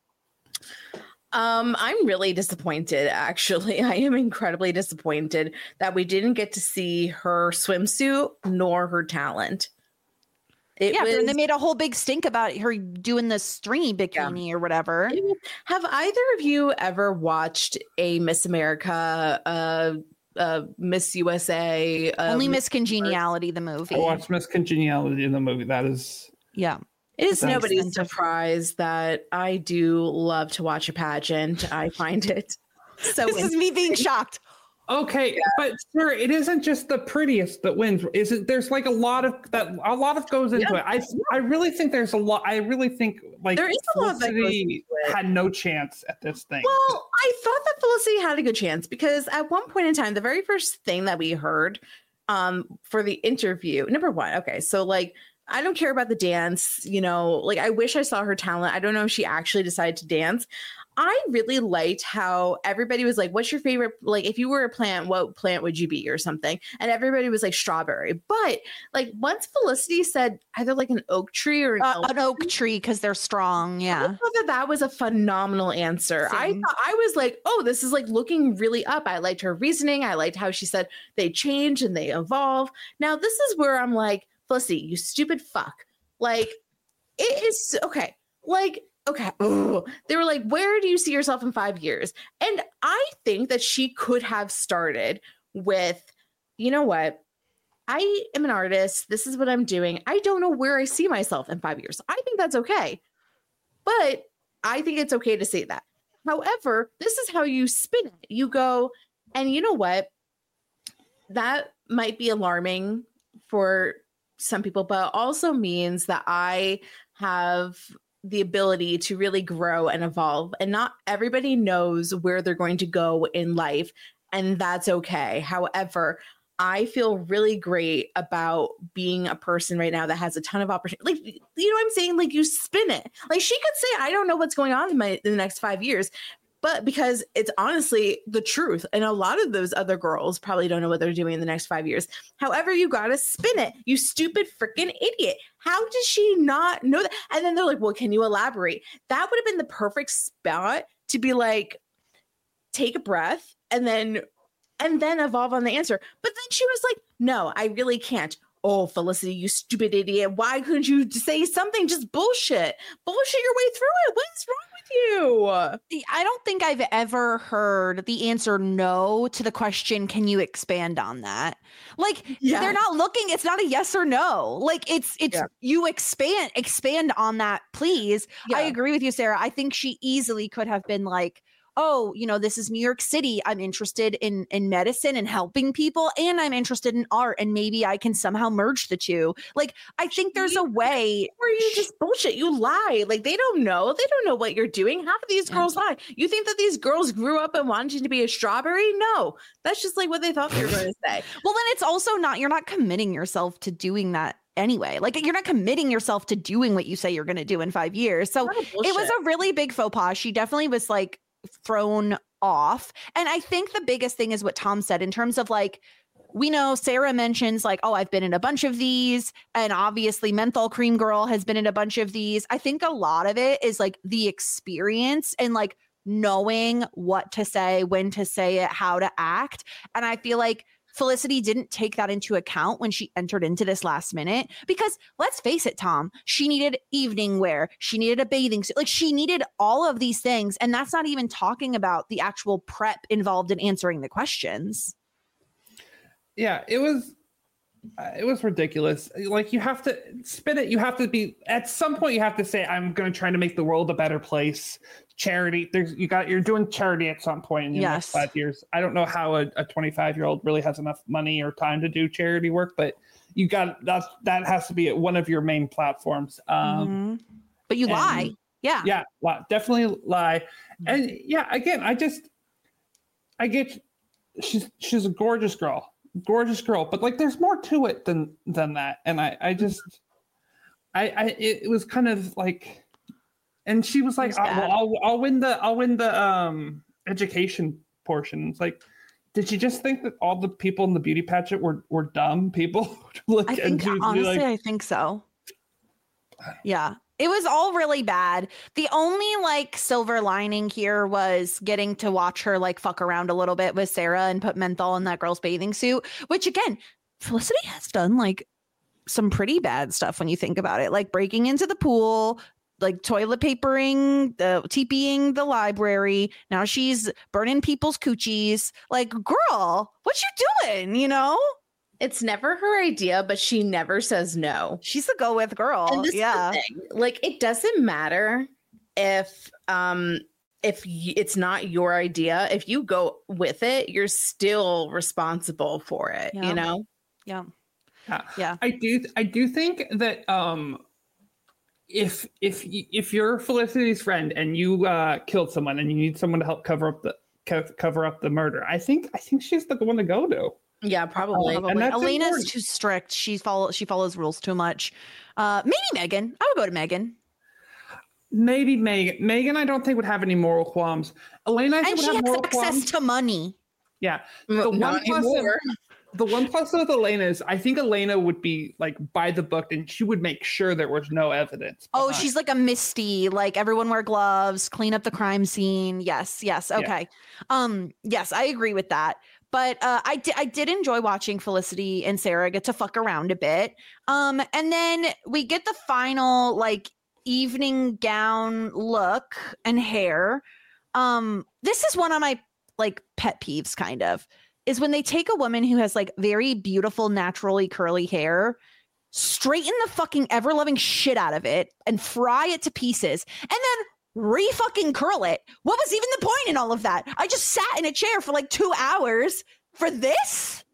Um, I'm really disappointed, actually. I am incredibly disappointed that we didn't get to see her swimsuit nor her talent. It yeah, was, and they made a whole big stink about her doing the stringy bikini or whatever. it was- have either of you ever watched a Miss America, uh, uh, Miss U S A? Uh, Only Miss Congeniality, the movie. I watched Miss Congeniality in the movie. That is, Yeah. It is Thanks. nobody's surprise that I do love to watch a pageant. I find it so This is me being shocked. okay, but sir, it isn't just the prettiest that wins. Isn't there's like a lot of that a lot of goes into Yeah. it. I I really think there's a lot. I really think like There is a lot that goes Felicity into it. had no chance at this thing. Well, I thought that Felicity had a good chance because at one point in time, the very first thing that we heard um, for the interview, number one, okay, so like, I don't care about the dance, you know, like I wish I saw her talent. I don't know if she actually decided to dance. I really liked how everybody was like, what's your favorite? Like, if you were a plant, what plant would you be or something? And everybody was like strawberry. But like once Felicity said either like an oak tree or an, Uh, elm an oak tree because they're strong. I Yeah. thought that that was a phenomenal answer. I Same. thought I was like, oh, this is like looking really up. I liked her reasoning. I liked how she said they change and they evolve. Now, this is where I'm like, Felicity, you stupid fuck. Like, it is okay. Like, okay. Ugh. They were like, where do you see yourself in five years? And I think that she could have started with, you know what? I am an artist. This is what I'm doing. I don't know where I see myself in five years. I think that's okay. But I think it's okay to say that. However, this is how you spin it. You go, and you know what? That might be alarming for some people, but also means that I have the ability to really grow and evolve. And not everybody knows where they're going to go in life, and that's okay. However, I feel really great about being a person right now that has a ton of opportunity. Like, you know what I'm saying? Like, you spin it. Like, she could say, I don't know what's going on in, my, in the next five years. But because it's honestly the truth. And a lot of those other girls probably don't know what they're doing in the next five years. However, you got to spin it. You stupid freaking idiot. How does she not know that? And then they're like, well, can you elaborate? That would have been the perfect spot to be like, take a breath and then and then evolve on the answer. But then she was like, no, I really can't. Oh, Felicity, you stupid idiot. Why couldn't you say something? Just bullshit. Bullshit your way through it. What is wrong with you? I don't think I've ever heard the answer no to the question, can you expand on that? Like, Yeah. they're not looking, it's not a yes or no. Like, it's, it's, Yeah. you expand, expand on that, please. I Yeah. agree with you, Sarah. I think she easily could have been like, oh, you know, this is New York City. I'm interested in in medicine and helping people, and I'm interested in art, and maybe I can somehow merge the two. Like, I think there's a way. Or you just bullshit. You lie. Like, they don't know. They don't know what you're doing. Half of these Yeah. girls lie. You think that these girls grew up and wanted to be a strawberry? No. That's just like what they thought they were going to say. Well, then it's also not, you're not committing yourself to doing that anyway. Like, you're not committing yourself to doing what you say you're going to do in five years. So What a it was bullshit. a really big faux pas. She definitely was like thrown off. And I think the biggest thing is what Tom said in terms of like, we know Sarah mentions like, oh, I've been in a bunch of these. And obviously Menthol Cream Girl has been in a bunch of these. I think a lot of it is like the experience and like knowing what to say, when to say it, how to act. And I feel like Felicity didn't take that into account when she entered into this last minute, because let's face it, Tom, she needed evening wear. She needed a bathing suit. Like, she needed all of these things. And that's not even talking about the actual prep involved in answering the questions. Yeah, it was, uh, it was ridiculous. Like, you have to spin it. You have to be, at some point you have to say, I'm going to try to make the world a better place. Charity, there's you got you're doing charity at some point in the Yes. next five years. I don't know how a, a twenty-five year old really has enough money or time to do charity work, but you got that that has to be one of your main platforms. Um Mhm. But you and- lie. Yeah. yeah, lie, definitely lie. And yeah, again, I just I get she's she's a gorgeous girl, gorgeous girl, but like there's more to it than than that. And I I just I I it, it was kind of like. And she was like, was "I'll, bad. I'll, I'll win the, I'll win the um, education portion." It's like, did she just think that all the people in the beauty pageant were were dumb people? like, I and think she was honestly, like, I think so. Yeah. It was all really bad. The only like silver lining here was getting to watch her like fuck around a little bit with Sarah and put menthol in that girl's bathing suit, which again, Felicity has done like some pretty bad stuff when you think about it, like breaking into the pool, like toilet papering, the TPing the library. Now she's burning people's coochies. Like, girl, what you doing? You know? It's never her idea, but she never says no. She's the go with girl. And this Yeah. is the thing. Like, it doesn't matter if um if y- it's not your idea. If you go with it, you're still responsible for it. Yeah. You know. Yeah. yeah. Yeah. I do, I do think that um, if if y- if you're Felicity's friend and you uh, killed someone and you need someone to help cover up the co- cover up the murder, I think I think she's the one to go to. Yeah, probably. And that's Elena's important. too strict. She follow she follows rules too much. Uh, maybe Megan. I would go to Megan. Maybe Megan. Megan, I don't think would have any moral qualms. Elena, I think And would she have has moral access qualms. to money. Yeah. No, The one, not plus anymore. of, the one plus with Elena is I think Elena would be like by the book and she would make sure there was no evidence. Oh, behind. she's like a Misty, like everyone wear gloves, clean up the crime scene. Yes, yes. Okay. Um, yes, I agree with that. But uh, I did I did enjoy watching Felicity and Sarah get to fuck around a bit. Um, and then we get the final like evening gown look and hair. Um, this is one of my like pet peeves, kind of, is when they take a woman who has like very beautiful, naturally curly hair, straighten the fucking ever loving shit out of it, and fry it to pieces, and then re-fucking curl it. What was even the point in all of that? I just sat in a chair for like two hours for this.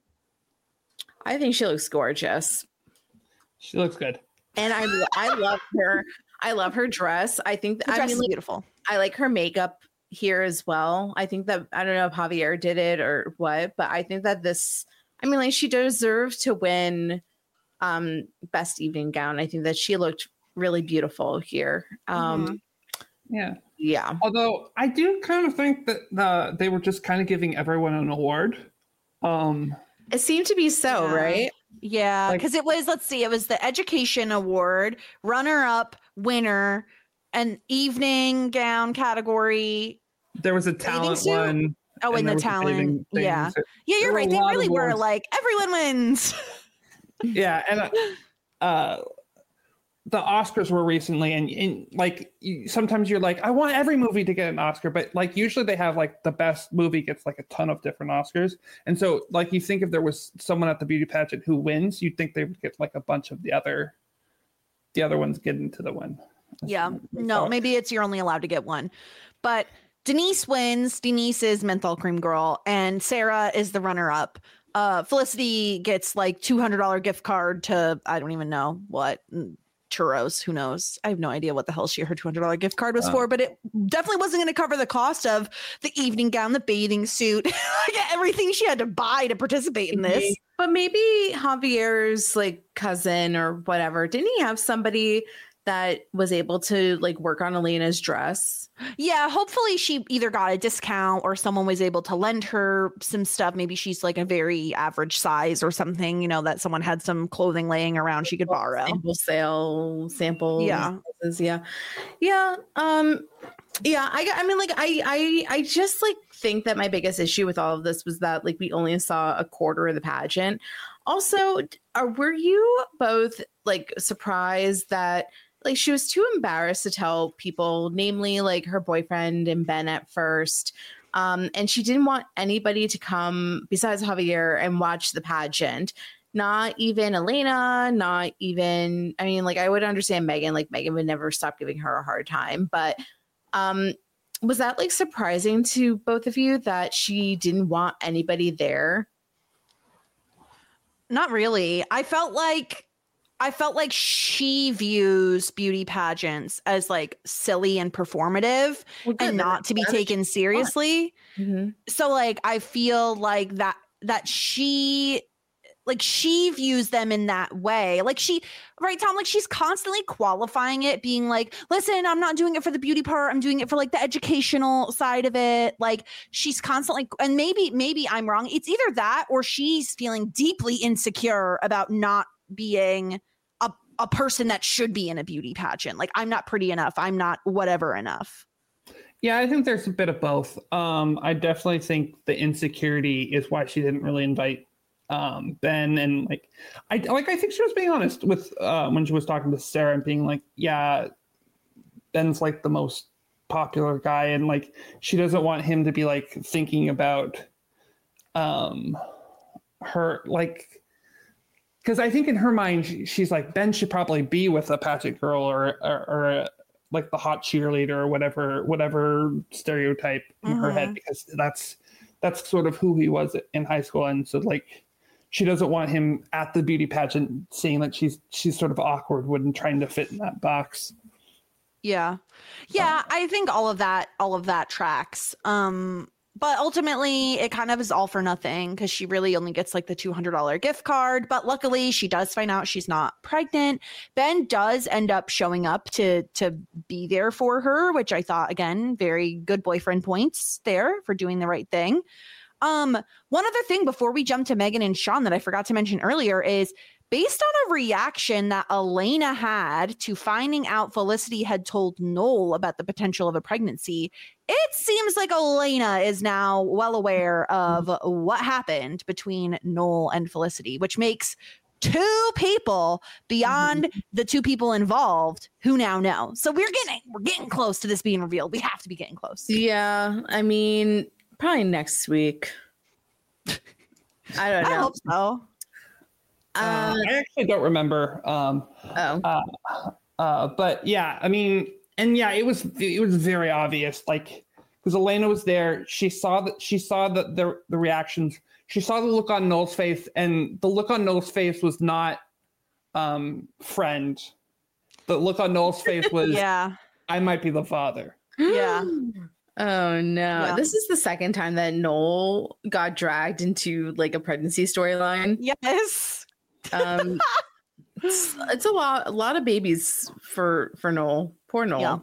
I think she looks gorgeous. She looks good. And I I love her. I love her dress. I think The I dress mean, is like, beautiful. I like her makeup here as well. I think that I don't know if Javier did it or what, but I think that this I mean like she deserves to win um best evening gown. I think that she looked really beautiful here. Um Mhm. Yeah. yeah. Although I do kind of think that the they were just kind of giving everyone an award. Um It seemed to be so, Yeah. right? Yeah, Like- because it was, let's see, it was the education award, runner up, winner, an evening gown category. there was a talent suit? one. Oh, and, there the was a talent. bathing thing. Yeah. So- Yeah, There you're were right. a They lot of really were awards. like, everyone wins. Yeah, and uh, uh, the Oscars were recently, and, and like you, sometimes you're like, I want every movie to get an Oscar, but like usually they have like the best movie gets like a ton of different Oscars, and so like you think if there was someone at the beauty pageant who wins, you'd think they would get like a bunch of the other, the other ones get into the win. Yeah. That's No, how- maybe it's you're only allowed to get one. But Denise wins. Denise is menthol cream girl, and Sarah is the runner up. Uh, Felicity gets like two hundred dollars gift card to, I don't even know what, mm, churros. Who knows? I have no idea what the hell she her two hundred dollars gift card was Uh. for, but it definitely wasn't going to cover the cost of the evening gown, the bathing suit, like everything she had to buy to participate in this. But maybe Javier's like cousin or whatever, didn't he have somebody that was able to like work on Elena's dress? Yeah, hopefully she either got a discount or someone was able to lend her some stuff. Maybe she's like a very average size or something, you know, that someone had some clothing laying around she could borrow. Sample sale, sample. Yeah. Yeah. Yeah. Um, Yeah, I, I mean, like, I, I, I just like think that my biggest issue with all of this was that like we only saw a quarter of the pageant. Also, are, were you both like surprised that like she was too embarrassed to tell people, namely like her boyfriend and Ben at first, um, and she didn't want anybody to come besides Javier and watch the pageant? Not even Elena, not even, I mean, like I would understand Megan, like Megan would never stop giving her a hard time, but. Um, was that like surprising to both of you that she didn't want anybody there? Not really. I felt like I felt like she views beauty pageants as like silly and performative Well, good, and not to be taken seriously. Mm-hmm. So like I feel like that that she like she views them in that way. Like she, right, Tom, like she's constantly qualifying it, being like, listen, I'm not doing it for the beauty part. I'm doing it for like the educational side of it. Like she's constantly, and maybe, maybe I'm wrong. It's either that or she's feeling deeply insecure about not being a, a person that should be in a beauty pageant. Like I'm not pretty enough. I'm not whatever enough. Yeah, I think there's a bit of both. Um, I definitely think the insecurity is why she didn't really invite um Ben, and like I like I think she was being honest with uh when she was talking to Sarah and being like, yeah, Ben's like the most popular guy, and like she doesn't want him to be like thinking about um her, like, because I think in her mind she, she's like, Ben should probably be with a pageant girl or or, or a, like the hot cheerleader or whatever whatever stereotype in mm-hmm. her head, because that's that's sort of who he was in high school. And so like she doesn't want him at the beauty pageant seeing that she's she's sort of awkward when trying to fit in that box. Yeah. Yeah, I think all of that all of that tracks. Um but ultimately it kind of is all for nothing because she really only gets like the two hundred dollars gift card, but luckily she does find out she's not pregnant. Ben does end up showing up to to be there for her, which I thought, again, very good boyfriend points there for doing the right thing. Um, one other thing before we jump to Megan and Sean that I forgot to mention earlier is based on a reaction that Elena had to finding out Felicity had told Noel about the potential of a pregnancy, it seems like Elena is now well aware of what happened between Noel and Felicity, which makes two people beyond mm-hmm. the two people involved who now know. So we're getting we're getting close to this being revealed. We have to be getting close. Yeah, I mean, probably next week. I don't know. I hope so. Uh, uh, I actually don't remember. Um, oh. Uh, uh, but yeah, I mean, and yeah, it was it was very obvious, like, because Elena was there. She saw that she saw the, the the reactions. She saw the look on Noel's face, and the look on Noel's face was not um, friend. The look on Noel's face was, yeah, I might be the father. Yeah. Oh no. Yeah. This is the second time that Noel got dragged into like a pregnancy storyline. Yes. Um it's, it's a lot a lot of babies for for Noel. Poor Noel. Yeah.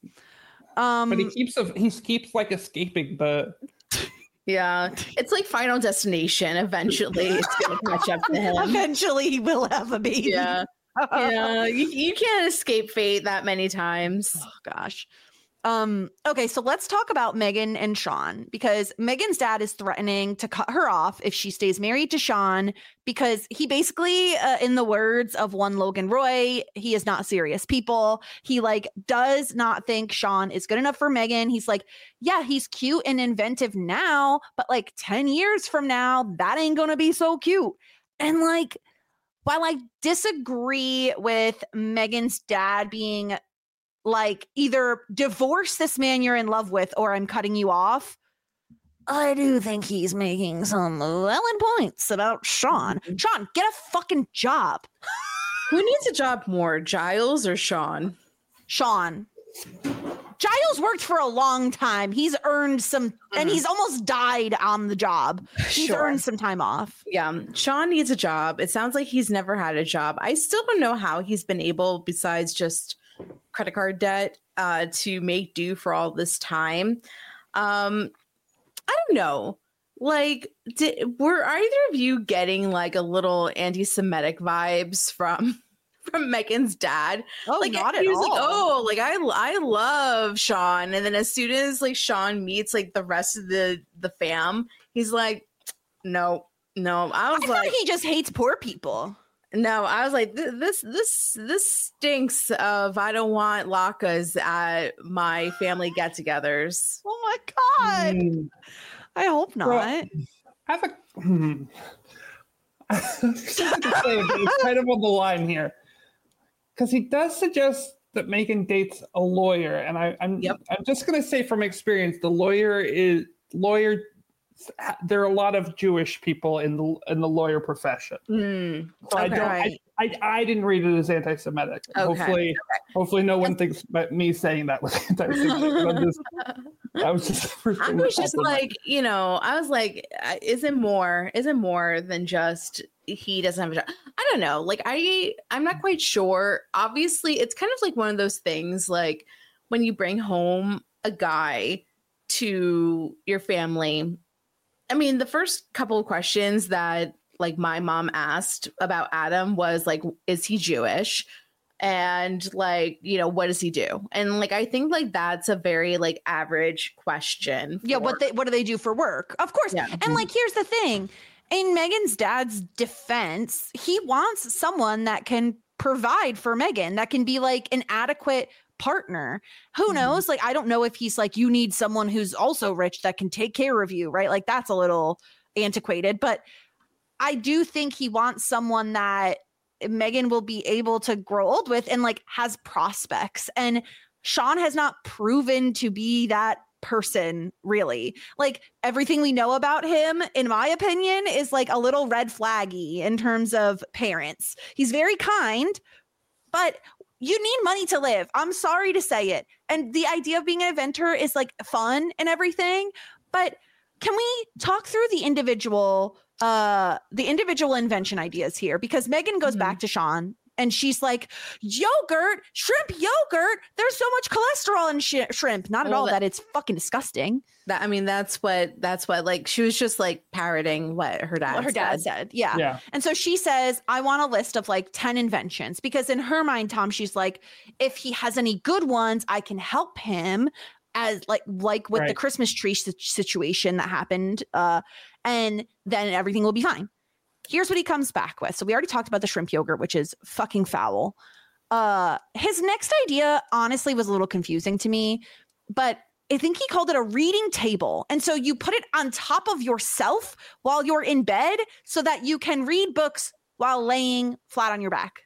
Um but he keeps he keeps like escaping the Yeah. It's like Final Destination. Eventually it's gonna catch up to him. Eventually he will have a baby. Yeah. Yeah. You, you can't escape fate that many times. Oh gosh. Um, okay, so let's talk about Megan and Sean, because Megan's dad is threatening to cut her off if she stays married to Sean, because he basically, uh, in the words of one Logan Roy, he is not serious people. He like does not think Sean is good enough for Megan. He's like, yeah, he's cute and inventive now, but like ten years from now, that ain't gonna be so cute. And like, while I disagree with Megan's dad being like, either divorce this man you're in love with or I'm cutting you off, I do think he's making some valid points about Sean. Sean, get a fucking job. Who needs a job more, Giles or Sean? Sean. Giles worked for a long time. He's earned some, mm. and he's almost died on the job. He's sure. earned some time off. Yeah, Sean needs a job. It sounds like he's never had a job. I still don't know how he's been able, besides just credit card debt, uh, to make do for all this time. Um, I don't know. Like, did, were either of you getting like a little anti-Semitic vibes from from Megan's dad. Oh, like not he at was all. like, oh, like I I love Sean. And then as soon as like Sean meets like the rest of the the fam, he's like, no, no. I was I like, thought he just hates poor people. no, I was like, th- this, this, this stinks of I don't want latkes at my family get-togethers. Oh my God. Mm. I hope not. Well, I have a. Hmm. I was going to say, but it's kind of on the line here, because he does suggest that Megan dates a lawyer, and I, I'm Yep. I'm just going to say from experience, the lawyer is lawyer. There are a lot of Jewish people in the in the lawyer profession. Mm, So I okay. don't. I, I, I didn't read it as anti-Semitic. Okay, Hopefully, okay. hopefully, no one thinks that me saying that was anti-Semitic. I'm just, I was just. I was just like, you know, I was like, uh, isn't more, isn't more than just he doesn't have a job. I don't know. Like I, I'm not quite sure. Obviously, it's kind of like one of those things, like when you bring home a guy to your family. I mean, the first couple of questions that like my mom asked about Adam was like, is he Jewish? And like, you know, what does he do? And like, I think like that's a very like average question. Yeah, for- what they what do they do for work? Of course. Yeah. And like here's the thing. In Megan's dad's defense, he wants someone that can provide for Megan, that can be like an adequate partner. Who Mhm. knows? Like I don't know if he's like, you need someone who's also rich that can take care of you, right? Like that's a little antiquated, but I do think he wants someone that Megan will be able to grow old with and like has prospects. And Sean has not proven to be that person, really. Like everything we know about him, in my opinion, is like a little red flaggy in terms of parents. He's very kind, but you need money to live. I'm sorry to say it. And the idea of being an inventor is like fun and everything, but can we talk through the individual uh the individual invention ideas here? Because Megan goes Mhm. back to Sean and she's like, yogurt, shrimp yogurt, there's so much cholesterol in sh- shrimp. Not at Well, all that- that it's fucking disgusting. that, I mean, that's what, that's what, like, she was just like parroting what her dad What her dad said. said. Yeah. Yeah. And so she says, I want a list of like ten inventions, because in her mind, Tom, she's like, if he has any good ones, I can help him, as like like with the Right. Christmas tree si- situation that happened. Uh, and then everything will be fine. Here's what he comes back with. So we already talked about the shrimp yogurt, which is fucking foul. Uh, his next idea, honestly, was a little confusing to me, but I think he called it a reading table. And so you put it on top of yourself while you're in bed so that you can read books while laying flat on your back.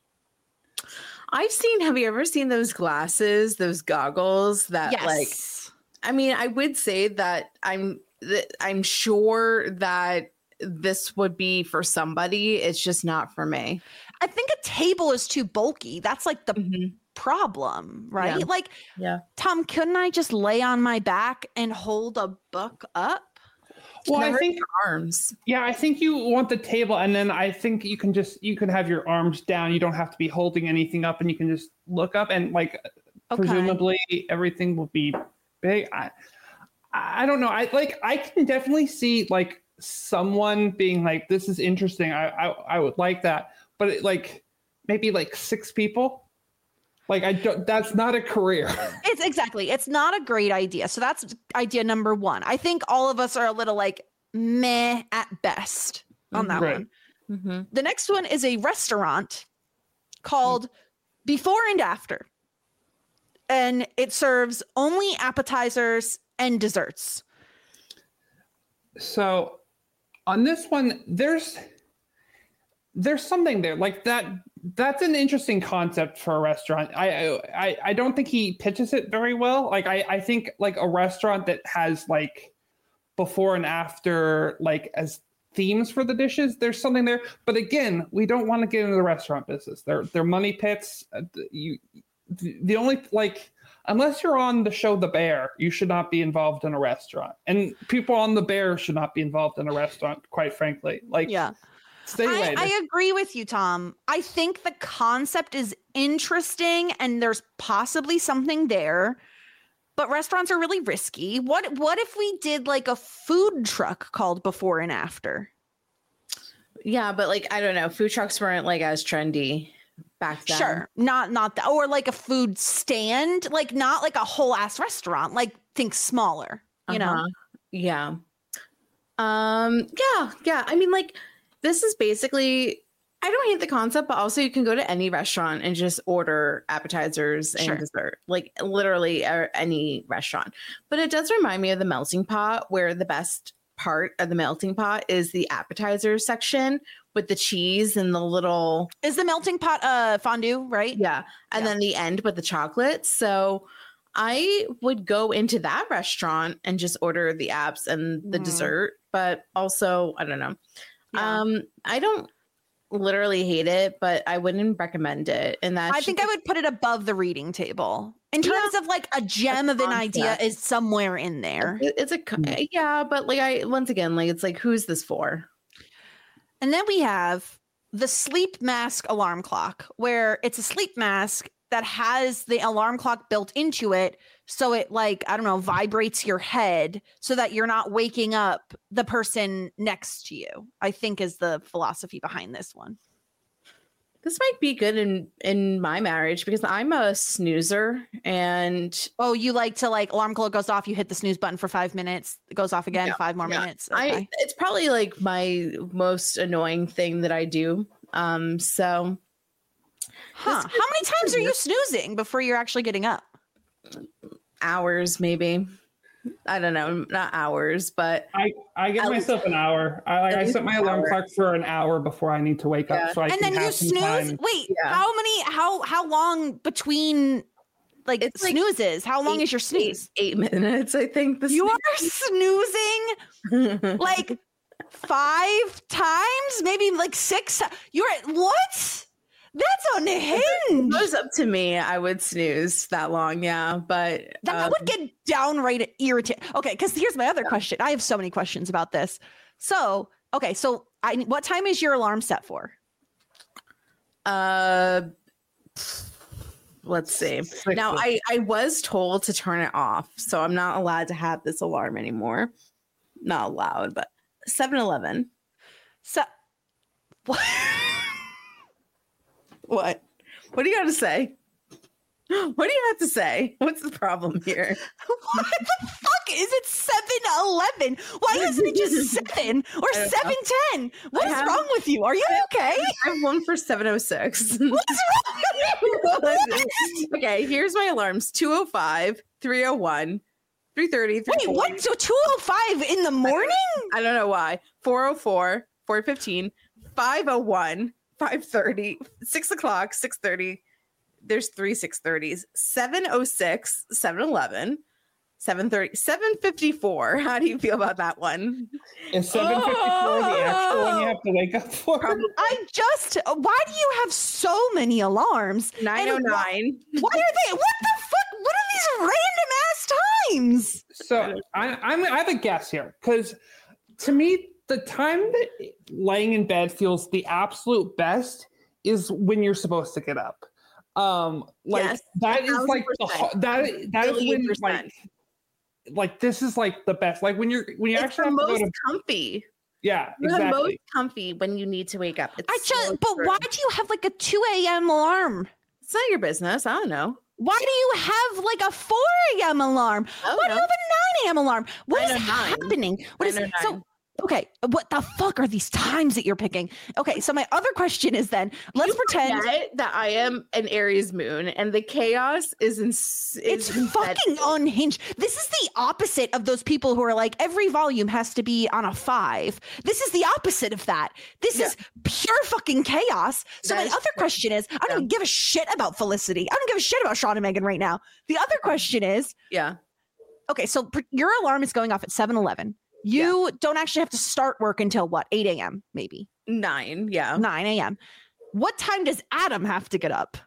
I've seen, have you ever seen those glasses, those goggles that Yes. like, I mean, I would say that I'm, that I'm sure that this would be for somebody. It's just not for me. I think a table is too bulky. That's like the Mhm. problem, right? Yeah. Like, Yeah. Tom, couldn't I just lay on my back and hold a book up? Well, I Never think your arms. yeah, I think you want the table, and then I think you can just you can have your arms down. You don't have to be holding anything up, and you can just look up, and like Okay. presumably everything will be big. I I don't know. I like I can definitely see like someone being like, "This is interesting. I I, I would like that," but it, like maybe like six people. Like I don't. That's not a career. It's exactly. It's not a great idea. So that's idea number one. I think all of us are a little like meh at best on that Right. one. Mm-hmm. The next one is a restaurant called Before and After. And it serves only appetizers and desserts. So on this one, there's there's something there like that. That's an interesting concept for a restaurant. I I I don't think he pitches it very well. Like I I think like a restaurant that has like before and after like as themes for the dishes. There's something there. But again, we don't want to get into the restaurant business. They're they're money pits. Uh, You the the only like. Unless you're on the show The Bear, you should not be involved in a restaurant. And people on The Bear should not be involved in a restaurant, quite frankly. Like, Yeah. stay away. I, I agree with you, Tom. I think the concept is interesting and there's possibly something there, but restaurants are really risky. What what if we did like a food truck called Before and After? Yeah, but like I don't know, food trucks weren't like as trendy back then. Sure, not not that, or like a food stand, like not like a whole ass restaurant. Like think smaller, you Uh-huh. know. Yeah. Um, yeah, yeah. I mean, like, this is basically, I don't hate the concept, but also you can go to any restaurant and just order appetizers and Sure. dessert, like literally uh, any restaurant. But it does remind me of the melting pot, where the best part of the melting pot is the appetizer section with the cheese and the little, Is the melting pot uh fondue, right? yeah, and Yeah. then the end with the chocolate. So I would go into that restaurant and just order the apps and the Mhm. dessert, but also I don't know. Yeah. Um, I don't literally hate it, but I wouldn't recommend it. And that's I think I would put it above the reading table in Yeah. terms of like a gem of an idea concept. is somewhere in there. it- it's a co- Mm. yeah, but like I once again, like it's like who's this for? And then we have the sleep mask alarm clock, where it's a sleep mask that has the alarm clock built into it. So it, like, I don't know, vibrates your head so that you're not waking up the person next to you, I think is the philosophy behind this one. This might be good in in my marriage because I'm a snoozer and Oh, you like to like alarm clock goes off, you hit the snooze button for five minutes, it goes off again, Yeah, five more yeah. minutes. I Okay. it's probably like my most annoying thing that I do. Um, so Huh. this How is- many times are you snoozing before you're actually getting up? hours maybe. I don't know, not hours, but I, I give At least- myself an hour. I like at I least set my an alarm hour. clock for an hour before I need to wake Yeah. up, so I And can then you have some snooze. time. Wait, Yeah. how many how how long between like It's like snoozes? How long eight- is your snooze? eight, eight minutes, I think. The You are snoozing snooze. like five times, maybe like six. You're at what? That's If it unhinged. was up to me, I would snooze that long, yeah. But That um, would get downright irritating. Okay, because here's my other question. I have so many questions about this. So, okay, so I what time is your alarm set for? uh let's see. Six Now of- I I was told to turn it off, so I'm not allowed to have this alarm anymore. Not allowed, but seven eleven. So, what? What? What do you got to say? What do you have to say? What's the problem here? What the fuck is it? Seven eleven? Why isn't it just seven or I don't know. seven ten? What I is have- wrong with you? Are you okay? I have one for seven oh six. What's wrong with you? Okay, here's my alarms: two oh five, three oh one, three thirty, Wait, what? So two oh five in the morning? I don't know why. four oh four, four fifteen, five oh one, five thirty, six o'clock, six thirty. There's three six thirties. seven oh six, seven eleven, seven thirty, seven fifty-four. How do you feel about that one? Is seven fifty-four the actual one you have to wake up for? Probably I just, why do you have so many alarms? nine oh nine. Why are they, what the fuck? What are these random ass times? So I, I'm I have a guess here because to me the time that laying in bed feels the absolute best is when you're supposed to get up. Um, like Yes, that is like the, percent. ho- that that is Million when percent. like like this is like the best. Like when you're when you It's actually the have to go most to comfy. yeah You're the most exactly. comfy when you need to wake up. It's I so just, but true. why do you have like a two a.m. alarm? It's not your business. I don't know. Why do you have like a four a.m. alarm? I Why don't do you know. have a nine a.m. alarm? What is nine oh nine. happening? What is nine oh so? nine. Okay, what the fuck are these times that you're picking? Okay, so my other question is then let's You pretend forget that I am an Aries moon, and the chaos is in. Is it's embedded. fucking unhinged. This is the opposite of those people who are like every volume has to be on a five. This is the opposite of that. This Yeah. is pure fucking chaos. So That my is other true. question is, I don't Yeah. even give a shit about Felicity. I don't give a shit about Sean and Megan right now. The other question is, Yeah. okay, so pr- your alarm is going off at seven eleven. You don't actually have to start work until what, eight a.m. maybe Nine. Yeah. nine a.m. What time does Adam have to get up?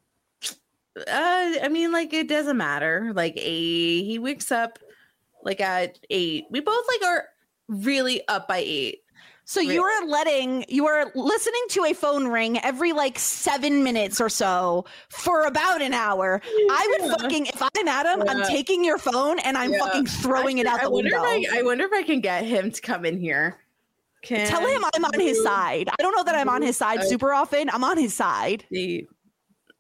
Uh, I mean, like it doesn't matter. Like eight, he wakes up like at eight. We both like are really up by eight. So you are letting, you are listening to a phone ring every like seven minutes or so for about an hour. I would Yeah. fucking, if I'm Adam, I'm Yeah. taking your phone and I'm Yeah. fucking throwing it Actually, out the I wonder window. If I, I wonder if I can get him to come in here. Can Tell him I'm on his you side. I don't know that I'm on his side Okay. super often. I'm on his side. see-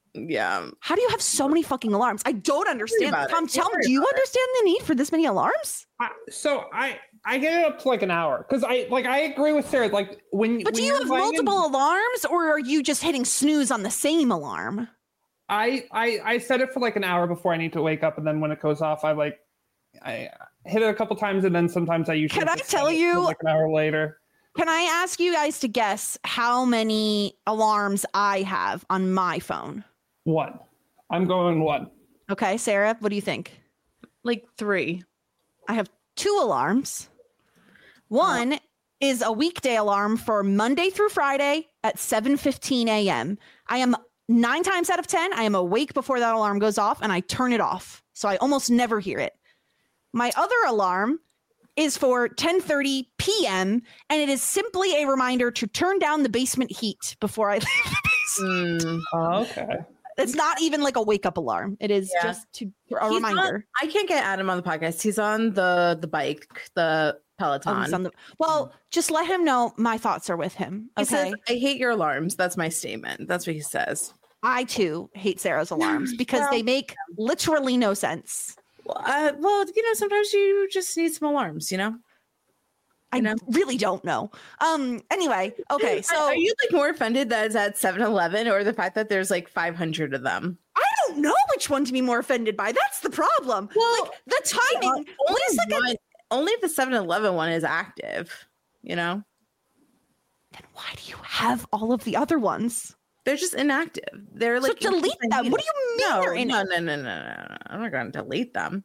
Yeah. How do you have so many fucking alarms? I don't understand. about it. Tom, tell Don't me, worry do you about it. understand the need for this many alarms? I, so I I get it up to like an hour because I like I agree with Sarah. Like when But when do you you're have buying in- multiple alarms, or are you just hitting snooze on the same alarm? I, I I set it for like an hour before I need to wake up, and then when it goes off, I like I hit it a couple times, and then sometimes I usually Can I just set tell it for, you- like an hour later. Can I ask you guys to guess how many alarms I have on my phone? One, I'm going one. Okay, Sarah, what do you think? Like three. I have two alarms. One is a weekday alarm for Monday through Friday at seven fifteen a.m. I am nine times out of ten, I am awake before that alarm goes off, and I turn it off. So I almost never hear it. My other alarm is for ten thirty p.m., and it is simply a reminder to turn down the basement heat before I leave the basement. Mm. Oh, okay. It's not even like a wake up alarm. It is Yeah. just to a He's reminder. on- I can't get Adam on the podcast. He's on the the bike, the Peloton. Oh, he's on the- well, just let him know my thoughts are with him. He Okay. says, I hate your alarms. That's my statement. That's what he says. I too hate Sarah's alarms because Well- they make literally no sense. Well, uh, well, you know, sometimes you just need some alarms, you know? I know? really don't know. Um. Anyway, okay. So are you like more offended that it's at seven eleven or the fact that there's like five hundred of them? I don't know which one to be more offended by. That's the problem. Well, like the timing. Only What is like? A, one- only the seven eleven one is active, you know? then why do you have all of the other ones? They're just inactive. They're like so delete them. What do you mean No, they're in? no, no, no, no, no, no. I'm not going to delete them.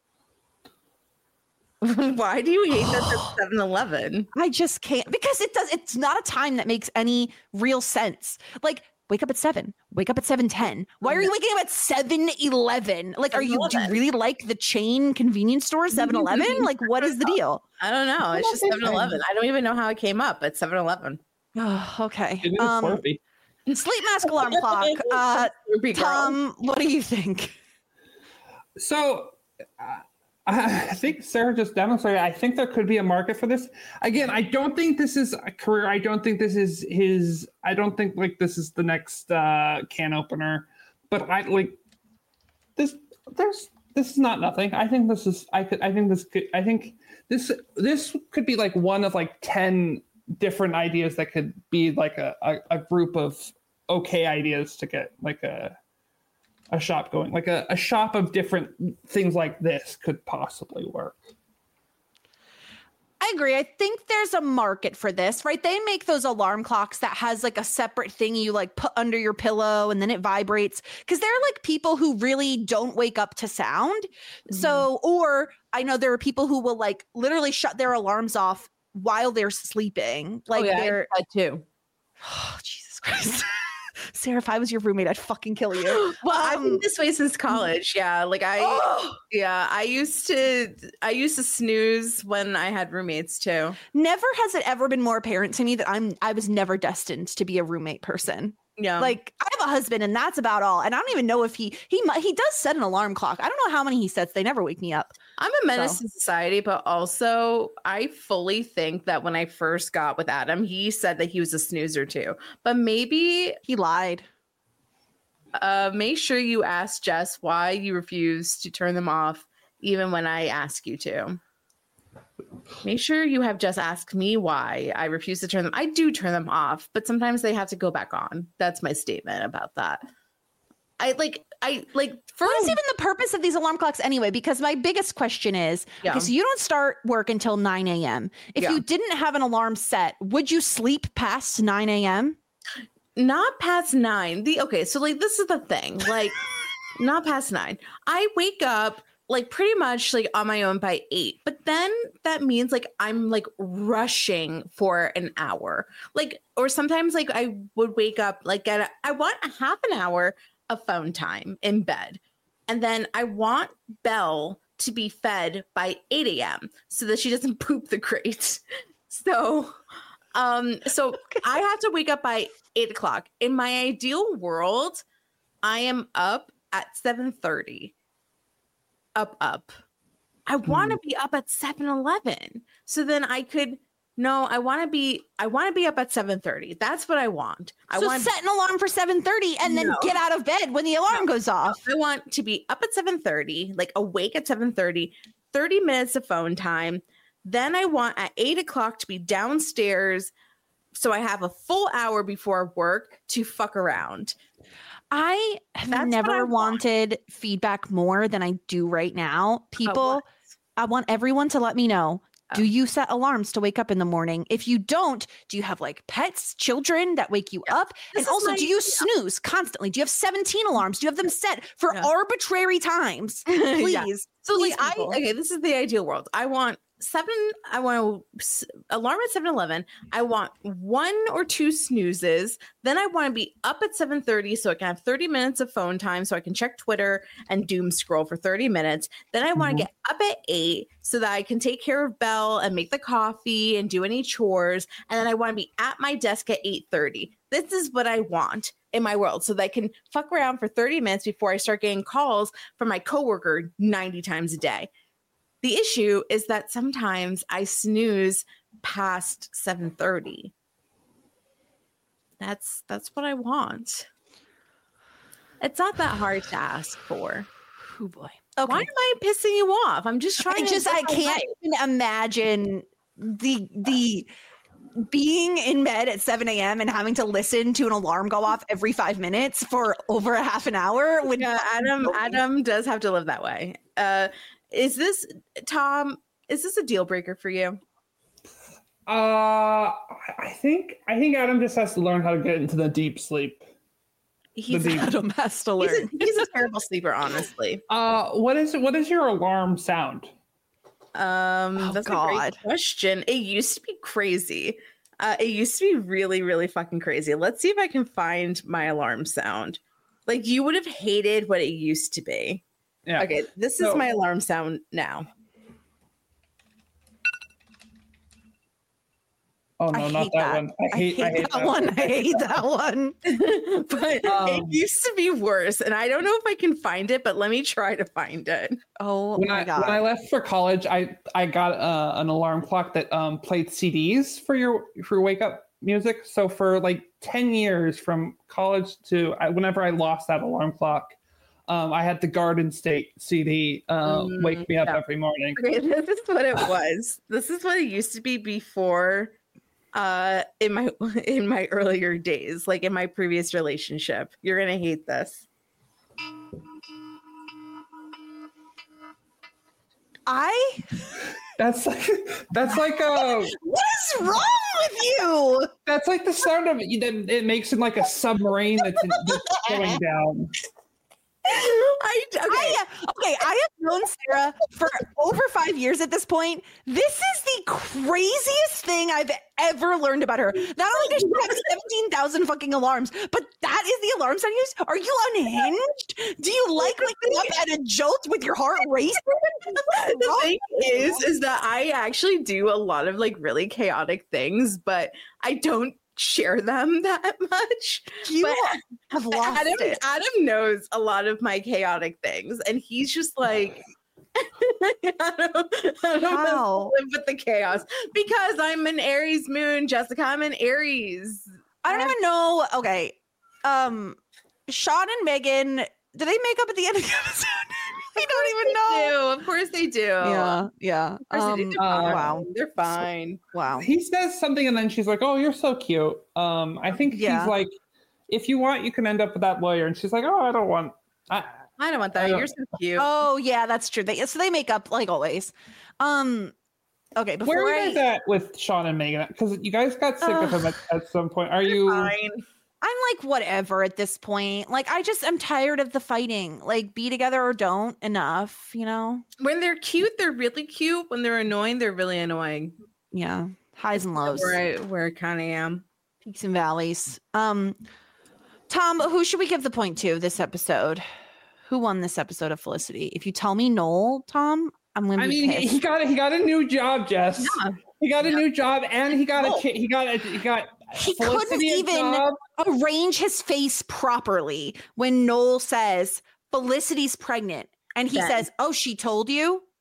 Why do you hate that it's seven eleven? I just can't because it does. It's not a time that makes any real sense. Like wake up at seven. Wake up at seven ten. Why are you waking up at seven eleven? Like, are you do you really like the chain convenience store seven eleven? Like, what is the deal? I don't know. It's just seven eleven. I don't even know how it came up at seven eleven. Oh, okay. It is Um, Slurpee. sleep mask alarm clock. Uh, Slurpee girl. Tom, what do you think? So uh, I think Sarah just demonstrated. I think there could be a market for this. Again, I don't think this is a career. I don't think this is his. I don't think like this is the next uh, can opener. But I like this. There's this is not nothing. I think this is. I could. I think this could. I think this. This could be like one of like ten different ideas that could be like a a, a group of okay ideas to get like a. a shop going like a, a shop of different things like this could possibly work. I agree. I think there's a market for this, right? They make those alarm clocks that has like a separate thing you like put under your pillow and then it vibrates because they're like people who really don't wake up to sound. Mm-hmm. So, or I know there are people who will like literally shut their alarms off while they're sleeping. Like oh, yeah, they're I too. Oh, Jesus Christ. Sarah, if I was your roommate, I'd fucking kill you. Well, I've Um, been this way since college. Yeah, like I, Oh! yeah, I used to, I used to snooze when I had roommates too. Never has it ever been more apparent to me that I'm I was never destined to be a roommate person. Yeah, Like I have a husband and that's about all. And I don't even know if he he mu- he does set an alarm clock. I don't know how many he sets. They never wake me up. I'm a menace so. to society, but also I fully think that when I first got with Adam, he said that he was a snoozer too. But maybe He lied. uh, make sure you ask Jess why you refuse to turn them off, even when I ask you to. Make sure you have Jess ask me why I refuse to turn them. I do turn them off, but sometimes they have to go back on. That's my statement about that. I like, I like, for What is even the purpose of these alarm clocks anyway? Because my biggest question is, Yeah. okay, so you don't start work until nine a.m. If Yeah. you didn't have an alarm set, would you sleep past nine a.m.? not past nine. The okay, so like this is the thing, like not past nine. I wake up like pretty much like on my own by eight, but then that means like I'm like rushing for an hour, like or sometimes like I would wake up like at a, I want a half an hour of phone time in bed, and then I want Belle to be fed by eight a.m. so that she doesn't poop the crate. So. Um, so I have to wake up by eight o'clock. In my ideal world, I am up at seven thirty. Up, up. I want to be up at seven eleven. So then I could No, I want to be. I want to be up at seven thirty. That's what I want. I So want. set an alarm for seven thirty and then No. get out of bed when the alarm goes off. I want to be up at seven thirty, like awake at seven thirty, thirty minutes of phone time. Then I want at eight o'clock to be downstairs, so I have a full hour before work to fuck around. I have That's what never I want. wanted feedback more than I do right now. People, what? I want everyone to let me know. Do Oh. you set alarms to wake up in the morning? If you don't, do you have like pets, children that wake you up? This and is also, my- do you snooze constantly? Do you have seventeen alarms? Do you have them set for Yeah. arbitrary times? Please. Yeah. So Please, like I people. okay, this is the ideal world. I want seven. I want a s- alarm at seven eleven. I want one or two snoozes. Then I want to be up at seven thirty so I can have thirty minutes of phone time so I can check Twitter and doom scroll for thirty minutes. Then I want to Mhm. get up at eight so that I can take care of Belle and make the coffee and do any chores. And then I want to be at my desk at eight thirty. This is what I want in my world so that I can fuck around for thirty minutes before I start getting calls from my coworker ninety times a day. The issue is that sometimes I snooze past seven thirty. That's that's what I want. It's not that hard to ask for. Oh boy. Why Okay. am I pissing you off? I'm just trying I to just live I my can't life. even imagine the the being in bed at seven a.m. and having to listen to an alarm go off every five minutes for over a half an hour. Would Yeah, Adam Adam does have to live that way. Uh is this Tom, is this a deal breaker for you? Uh, I think I think Adam just has to learn how to get into the deep sleep. He's, deep- Adam has to he's, a, learn. he's a terrible sleeper, honestly. Uh, what is what is your alarm sound? Um, Oh, that's a God. great question. It used to be crazy. Uh, it used to be really, really fucking crazy. Let's see if I can find my alarm sound. Like you would have hated what it used to be. Yeah. Okay, this is So- my alarm sound now. Oh I no, not hate that, that. one. I hate, I hate, that, one. I hate that one. But it Um, used to be worse, and I don't know if I can find it. But let me try to find it. Oh When my I god. when I left for college, I I got uh, an alarm clock that um played C Ds for your for your wake up music. So for like ten years from college to I, whenever I lost that alarm clock, um, I had the Garden State C D uh, Mm, wake me up yeah. every morning. Okay, this is what it was. This is what it used to be before uh in my in my earlier days, like in my previous relationship. You're gonna hate this. I That's like that's like uh what is wrong with you? that's like the sound of it that it makes in like a submarine that's, that's going down. I okay. I, okay, I have known Sarah for over five years at this point. This is the craziest thing I've ever learned about her. Not only does she have seventeen thousand fucking alarms, but that is the alarm sound you use. Are you unhinged? Do you like waking up at a jolt with your heart racing? The thing is, is that I actually do a lot of like really chaotic things, but I don't share them that much. You But have lost Adam, it. Adam knows a lot of my chaotic things, and he's just like, I don't, I don't want How? to live with the chaos because I'm an Aries moon, Jessica. I'm an Aries. I don't even know. Okay. Um, Sean and Megan, do they make up at the end of the episode? I don't even know. Do. Of course they do. Yeah, yeah. Of course they do. Um, They're fine. wow, They're fine. wow. He says something and then she's like, "Oh, you're so cute." Um, I think Yeah. he's like, "If you want, you can end up with that lawyer." And she's like, "Oh, I don't want." I, I don't want that. I don't- You're so cute. Oh yeah, that's true. They so they make up like always. Um, okay. Before where are you I, guys at with Sean and Megan? Because you guys got sick of him at, at some point. Are you? Fine. I'm like whatever at this point. Like I just am tired of the fighting. Like be together or don't. Enough. You know. When they're cute, they're really cute. When they're annoying, they're really annoying. Yeah. Highs and lows. Where I where I kind of am. Peaks and valleys. Um, Tom, who should we give the point to this episode? Who won this episode of Felicity? If you tell me Noel, Tom, I'm gonna I be mean, he, pissed. he got he got a new job, Jess. Yeah. He got a new job, and he got No. a ki- he got a he got He couldn't Felicity a even job. arrange his face properly when Noel says Felicity's pregnant and he Ben. says, "Oh, she told you?"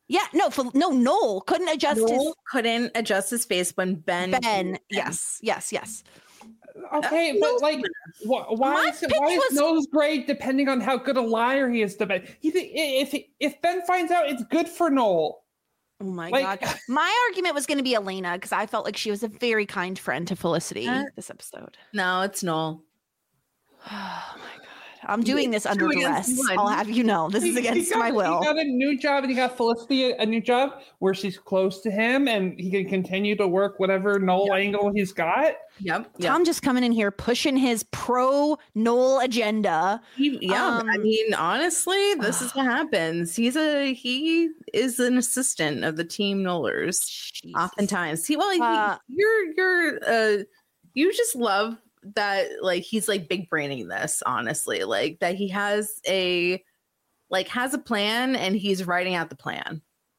Yeah, no, for, no, Noel couldn't adjust Noel his couldn't adjust his face when Ben. Ben. Yes, yes, yes. Okay, Uh, but Noel's like, good wh- why My is, it, pitch why is was- Noel's grade depending on how good a liar he is to Ben? He, th- if if Ben finds out, it's good for Noel. Oh my Like- god. My argument was going to be Elena because I felt like she was a very kind friend to Felicity Uh, this episode. No, it's Noel. Oh my god. I'm doing this Two under against duress. one. I'll have you know. This is He- he against got- my will. He got a new job, and he got Felicity a, a new job where she's close to him, and he can continue to work whatever Noel angle he's got. Yep. yep. Tom just coming in here pushing his pro Noel agenda. He, yeah, I Um, mean, honestly, this is what happens. He's a he is an assistant of the team Knollers. Jesus. Oftentimes, he well, he- Uh, you're you're uh, you just love that like he's like big braining this. Honestly, like that he has a like has a plan and he's writing out the plan.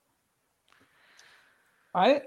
I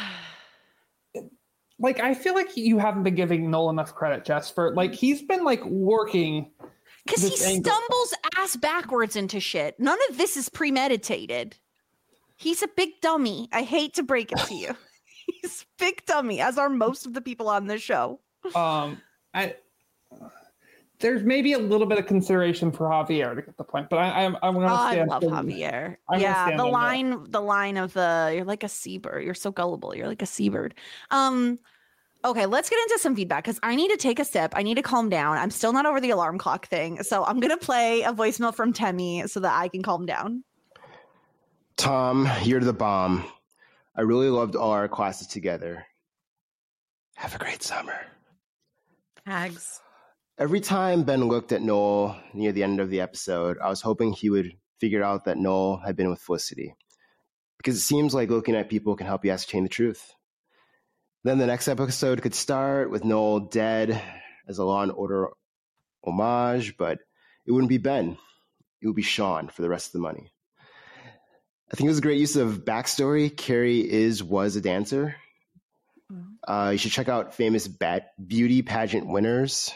like. I feel like you haven't been giving Noel enough credit, Jess. For like, he's been like working. Because he this angle. stumbles ass backwards into shit. None of this is premeditated. He's a big dummy. I hate to break it to you. He's a big dummy, as are most of the people on this show. Um, I there's maybe a little bit of consideration for Javier to get the point, but I, I'm I'm Oh, gonna I stand. love firm. Javier. I'm gonna Yeah, stand the on that. line, the line of the you're like a seabird. You're so gullible. You're like a seabird. Um, okay, let's get into some feedback because I need to take a sip. I need to calm down. I'm still not over the alarm clock thing, so I'm gonna play a voicemail from Temmie so that I can calm down. Tom, you're the bomb. I really loved all our classes together. Have a great summer. Hags. Every time Ben looked at Noel near the end of the episode, I was hoping he would figure out that Noel had been with Felicity. Because it seems like looking at people can help you ascertain the truth. Then the next episode could start with Noel dead as a Law and Order homage, but it wouldn't be Ben. It would be Sean for the rest of the money. I think it was a great use of backstory. Carrie is, was a dancer. Uh, you should check out famous bat- beauty pageant winners.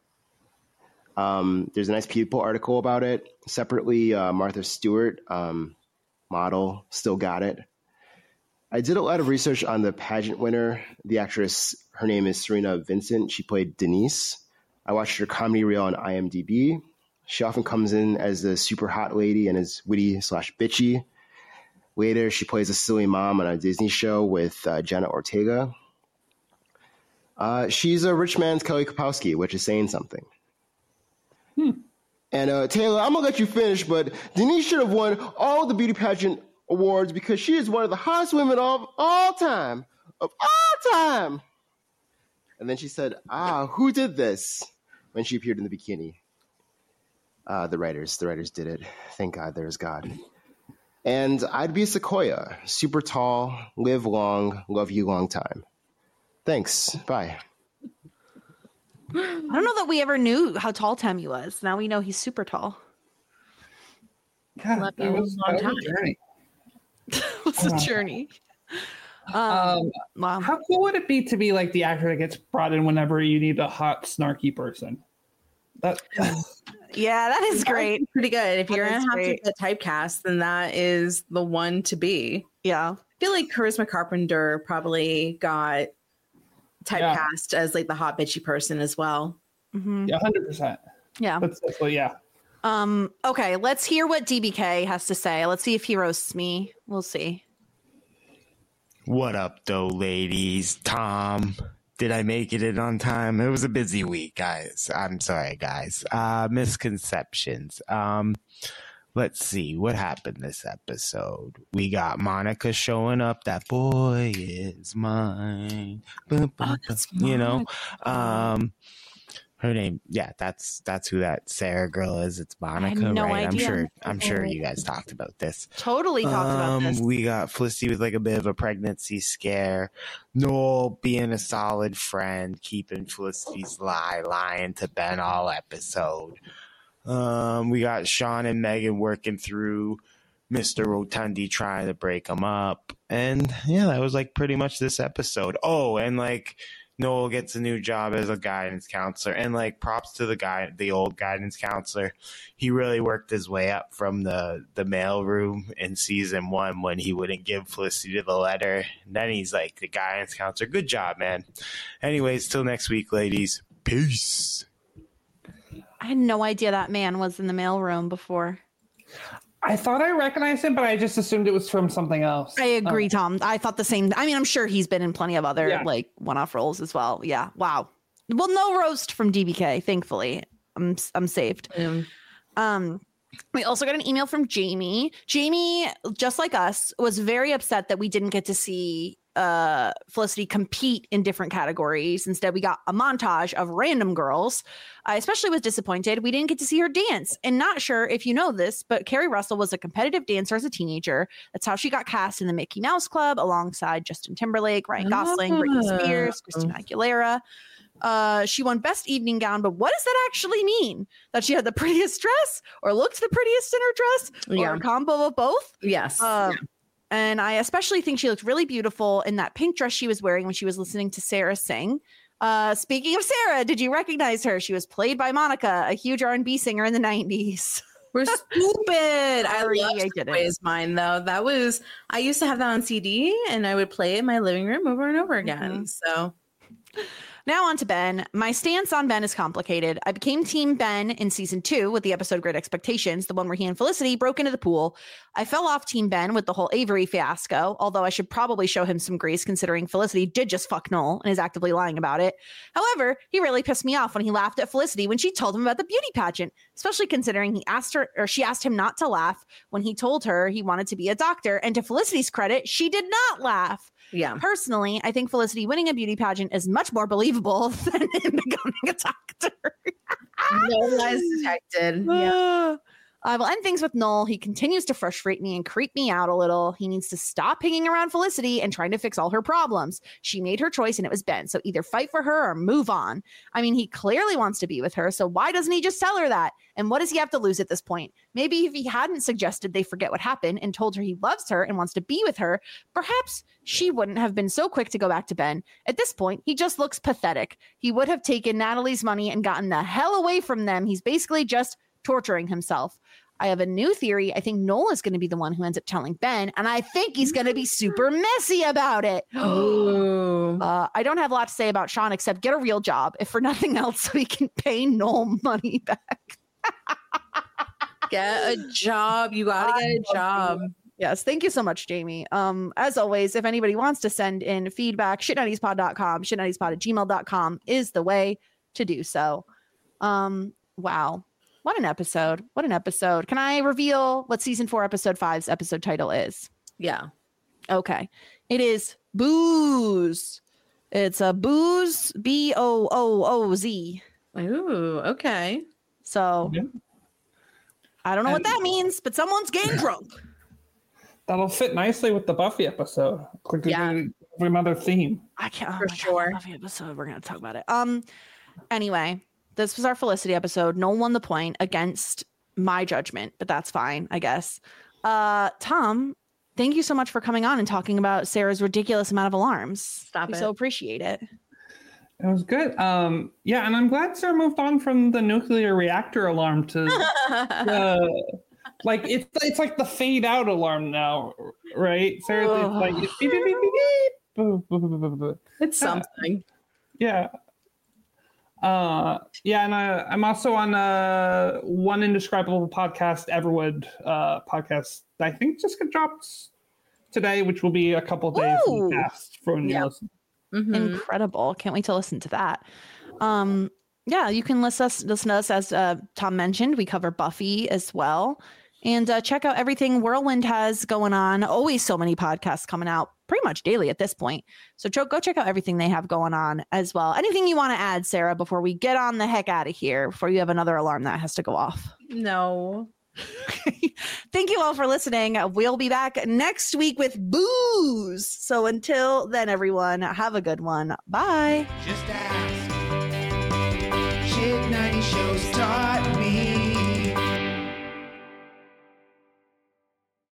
Um, there's a nice People article about it. Separately, uh, Martha Stewart, um, model, still got it. I did a lot of research on the pageant winner. The actress, her name is Serena Vincent. She played Denise. I watched her comedy reel on I M D B. She often comes in as the super hot lady and is witty slash bitchy. Later, she plays a silly mom on a Disney show with uh, Jenna Ortega. Uh, she's a rich man's Kelly Kapowski, which is saying something. Hmm. And uh, Taylor, I'm going to let you finish, but Denise should have won all the beauty pageant awards because she is one of the hottest women of all time. Of all time. And then she said, ah, who did this? When she appeared in the bikini. Uh, the writers. The writers did it. Thank God there's God. And I'd be a Sequoia. Super tall, live long, love you long time. Thanks. Bye. I don't know that we ever knew how tall Temmie was. Now we know he's super tall. God, Love that you a was, long that was time. a journey. What's the journey? Um, Um, wow. how cool would it be to be like the actor that gets brought in whenever you need a hot, snarky person? That Yeah, that is That would great. be pretty good. If That you're is gonna have great. to get typecast, then that is the one to be. Yeah. I feel like Charisma Carpenter probably got typecast as like the hot bitchy person as well. hmm yeah, hundred percent. Yeah. That's definitely yeah. Um, okay, let's hear what D B K has to say. Let's see if he roasts me. We'll see. What up, though, ladies? Tom, did I make it in on time? It was a busy week, guys. I'm sorry, guys. Uh, misconceptions. Um, let's see what happened this episode. We got Monica showing up. That boy is mine. Boom, boom, boom. You know, um, her name. Yeah, that's that's who that Sarah girl is. It's Monica, no right? I'm idea. sure. I'm sure you guys talked about this. Totally talked about Um, this. We got Felicity with like a bit of a pregnancy scare. Noel being a solid friend, keeping Felicity's lie, lying to Ben all episode. Um, we got Sean and Megan working through Mister Rotundi trying to break them up. And yeah, that was like pretty much this episode. Oh, and like Noel gets a new job as a guidance counselor, and like props to the guy, the old guidance counselor. He really worked his way up from the the mailroom in season one when he wouldn't give Felicity the letter. And then he's like the guidance counselor. Good job, man. Anyways, till next week, ladies. Peace. I had no idea that man was in the mailroom before. I thought I recognized him, but I just assumed it was from something else. I agree, Um, Tom. I thought the same. I mean, I'm sure he's been in plenty of other Yeah. like one-off roles as well. Yeah. Wow. Well, no roast from D B K, thankfully. I'm I'm saved. Um, Um, we also got an email from Jamie. Jamie, just like us, was very upset that we didn't get to see uh, Felicity compete in different categories. Instead, we got a montage of random girls. I especially was disappointed we didn't get to see her dance. And not sure if you know this, but Carrie Russell was a competitive dancer as a teenager. That's how she got cast in the Mickey Mouse Club alongside Justin Timberlake, Ryan Gosling, Britney Spears, Christina Aguilera. Uh, she won Best Evening Gown, but what does that actually mean? That she had the prettiest dress or looked the prettiest in her dress or Yeah. a combo of both? yes. Um, And I especially think she looked really beautiful in that pink dress she was wearing when she was listening to Sarah sing. Uh, speaking of Sarah, did you recognize her? She was played by Monica, a huge R and B singer in the nineties. We're stupid. I Sorry, love I didn't. Is Mine though. That was I used to have that on C D and I would play it in my living room over and over again. So Now on to Ben. My stance on Ben is complicated. I became Team Ben in season two with the episode Great Expectations, the one where he and Felicity broke into the pool. I fell off Team Ben with the whole Avery fiasco, although I should probably show him some grace considering Felicity did just fuck Noel and is actively lying about it. However, he really pissed me off when he laughed at Felicity when she told him about the beauty pageant, especially considering he asked her or she asked him not to laugh when he told her he wanted to be a doctor. And to Felicity's credit, she did not laugh. yeah. Personally, I think Felicity winning a beauty pageant is much more believable than him becoming a doctor. No lies detected. Yeah. I will end things with Noel. He continues to frustrate me and creep me out a little. He needs to stop hanging around Felicity and trying to fix all her problems. She made her choice and it was Ben. So either fight for her or move on. I mean, he clearly wants to be with her. So why doesn't he just tell her that? And what does he have to lose at this point? Maybe if he hadn't suggested they forget what happened and told her he loves her and wants to be with her, perhaps she wouldn't have been so quick to go back to Ben. At this point, he just looks pathetic. He would have taken Natalie's money and gotten the hell away from them. He's basically just torturing himself. I have a new theory. I think Noel is going to be the one who ends up telling Ben, and I think he's going to be super messy about it. Ooh. Uh, I don't have a lot to say about Sean except get a real job, if for nothing else, so he can pay Noel money back. Get a job. You gotta get a job. Yes, thank you so much, Jamie. Um, as always, if anybody wants to send in feedback, shit nineties pod dot com, shit nineties pod at gmail dot com is the way to do so. Um, wow. What an episode. What an episode. Can I reveal what season four, episode five's episode title is? Yeah. Okay. It is Booze. It's a booze, B O O O Z. Ooh, okay. So Yeah. I don't know what And- that means, but someone's getting drunk. That'll fit nicely with the Buffy episode. Like Yeah. another theme. I can't. Oh For my sure. God, Buffy episode. We're gonna talk about it. Um. Anyway, this was our Felicity episode. No one won the point against my judgment, but that's fine, I guess. Uh, Tom, thank you so much for coming on and talking about Sarah's ridiculous amount of alarms. Stop we it. so appreciate it. It was good. Um, yeah, and I'm glad Sarah moved on from the nuclear reactor alarm to uh, like it's it's like the fade out alarm now, right? Sarah, it's like it's beep, beep, beep, beep, beep, boo, boo, boo, boo, boo, boo. It's something. Yeah. Uh, yeah, and I, I'm also on uh, one indescribable podcast, Everwood uh, podcast. I think just got dropped today, which will be a couple days in Ooh. the past for when you Yeah. listen. Mhm. Incredible. Can't wait to listen to that. Um, yeah, you can listen us listen to us as uh, Tom mentioned. We cover Buffy as well. And uh, check out everything Whirlwind has going on. Always so many podcasts coming out pretty much daily at this point. So cho- go check out everything they have going on as well. Anything you want to add, Sarah, before we get on the heck out of here, before you have another alarm that has to go off? No. Thank you all for listening. We'll be back next week with Booze. So until then, everyone, have a good one. Bye. Just ask.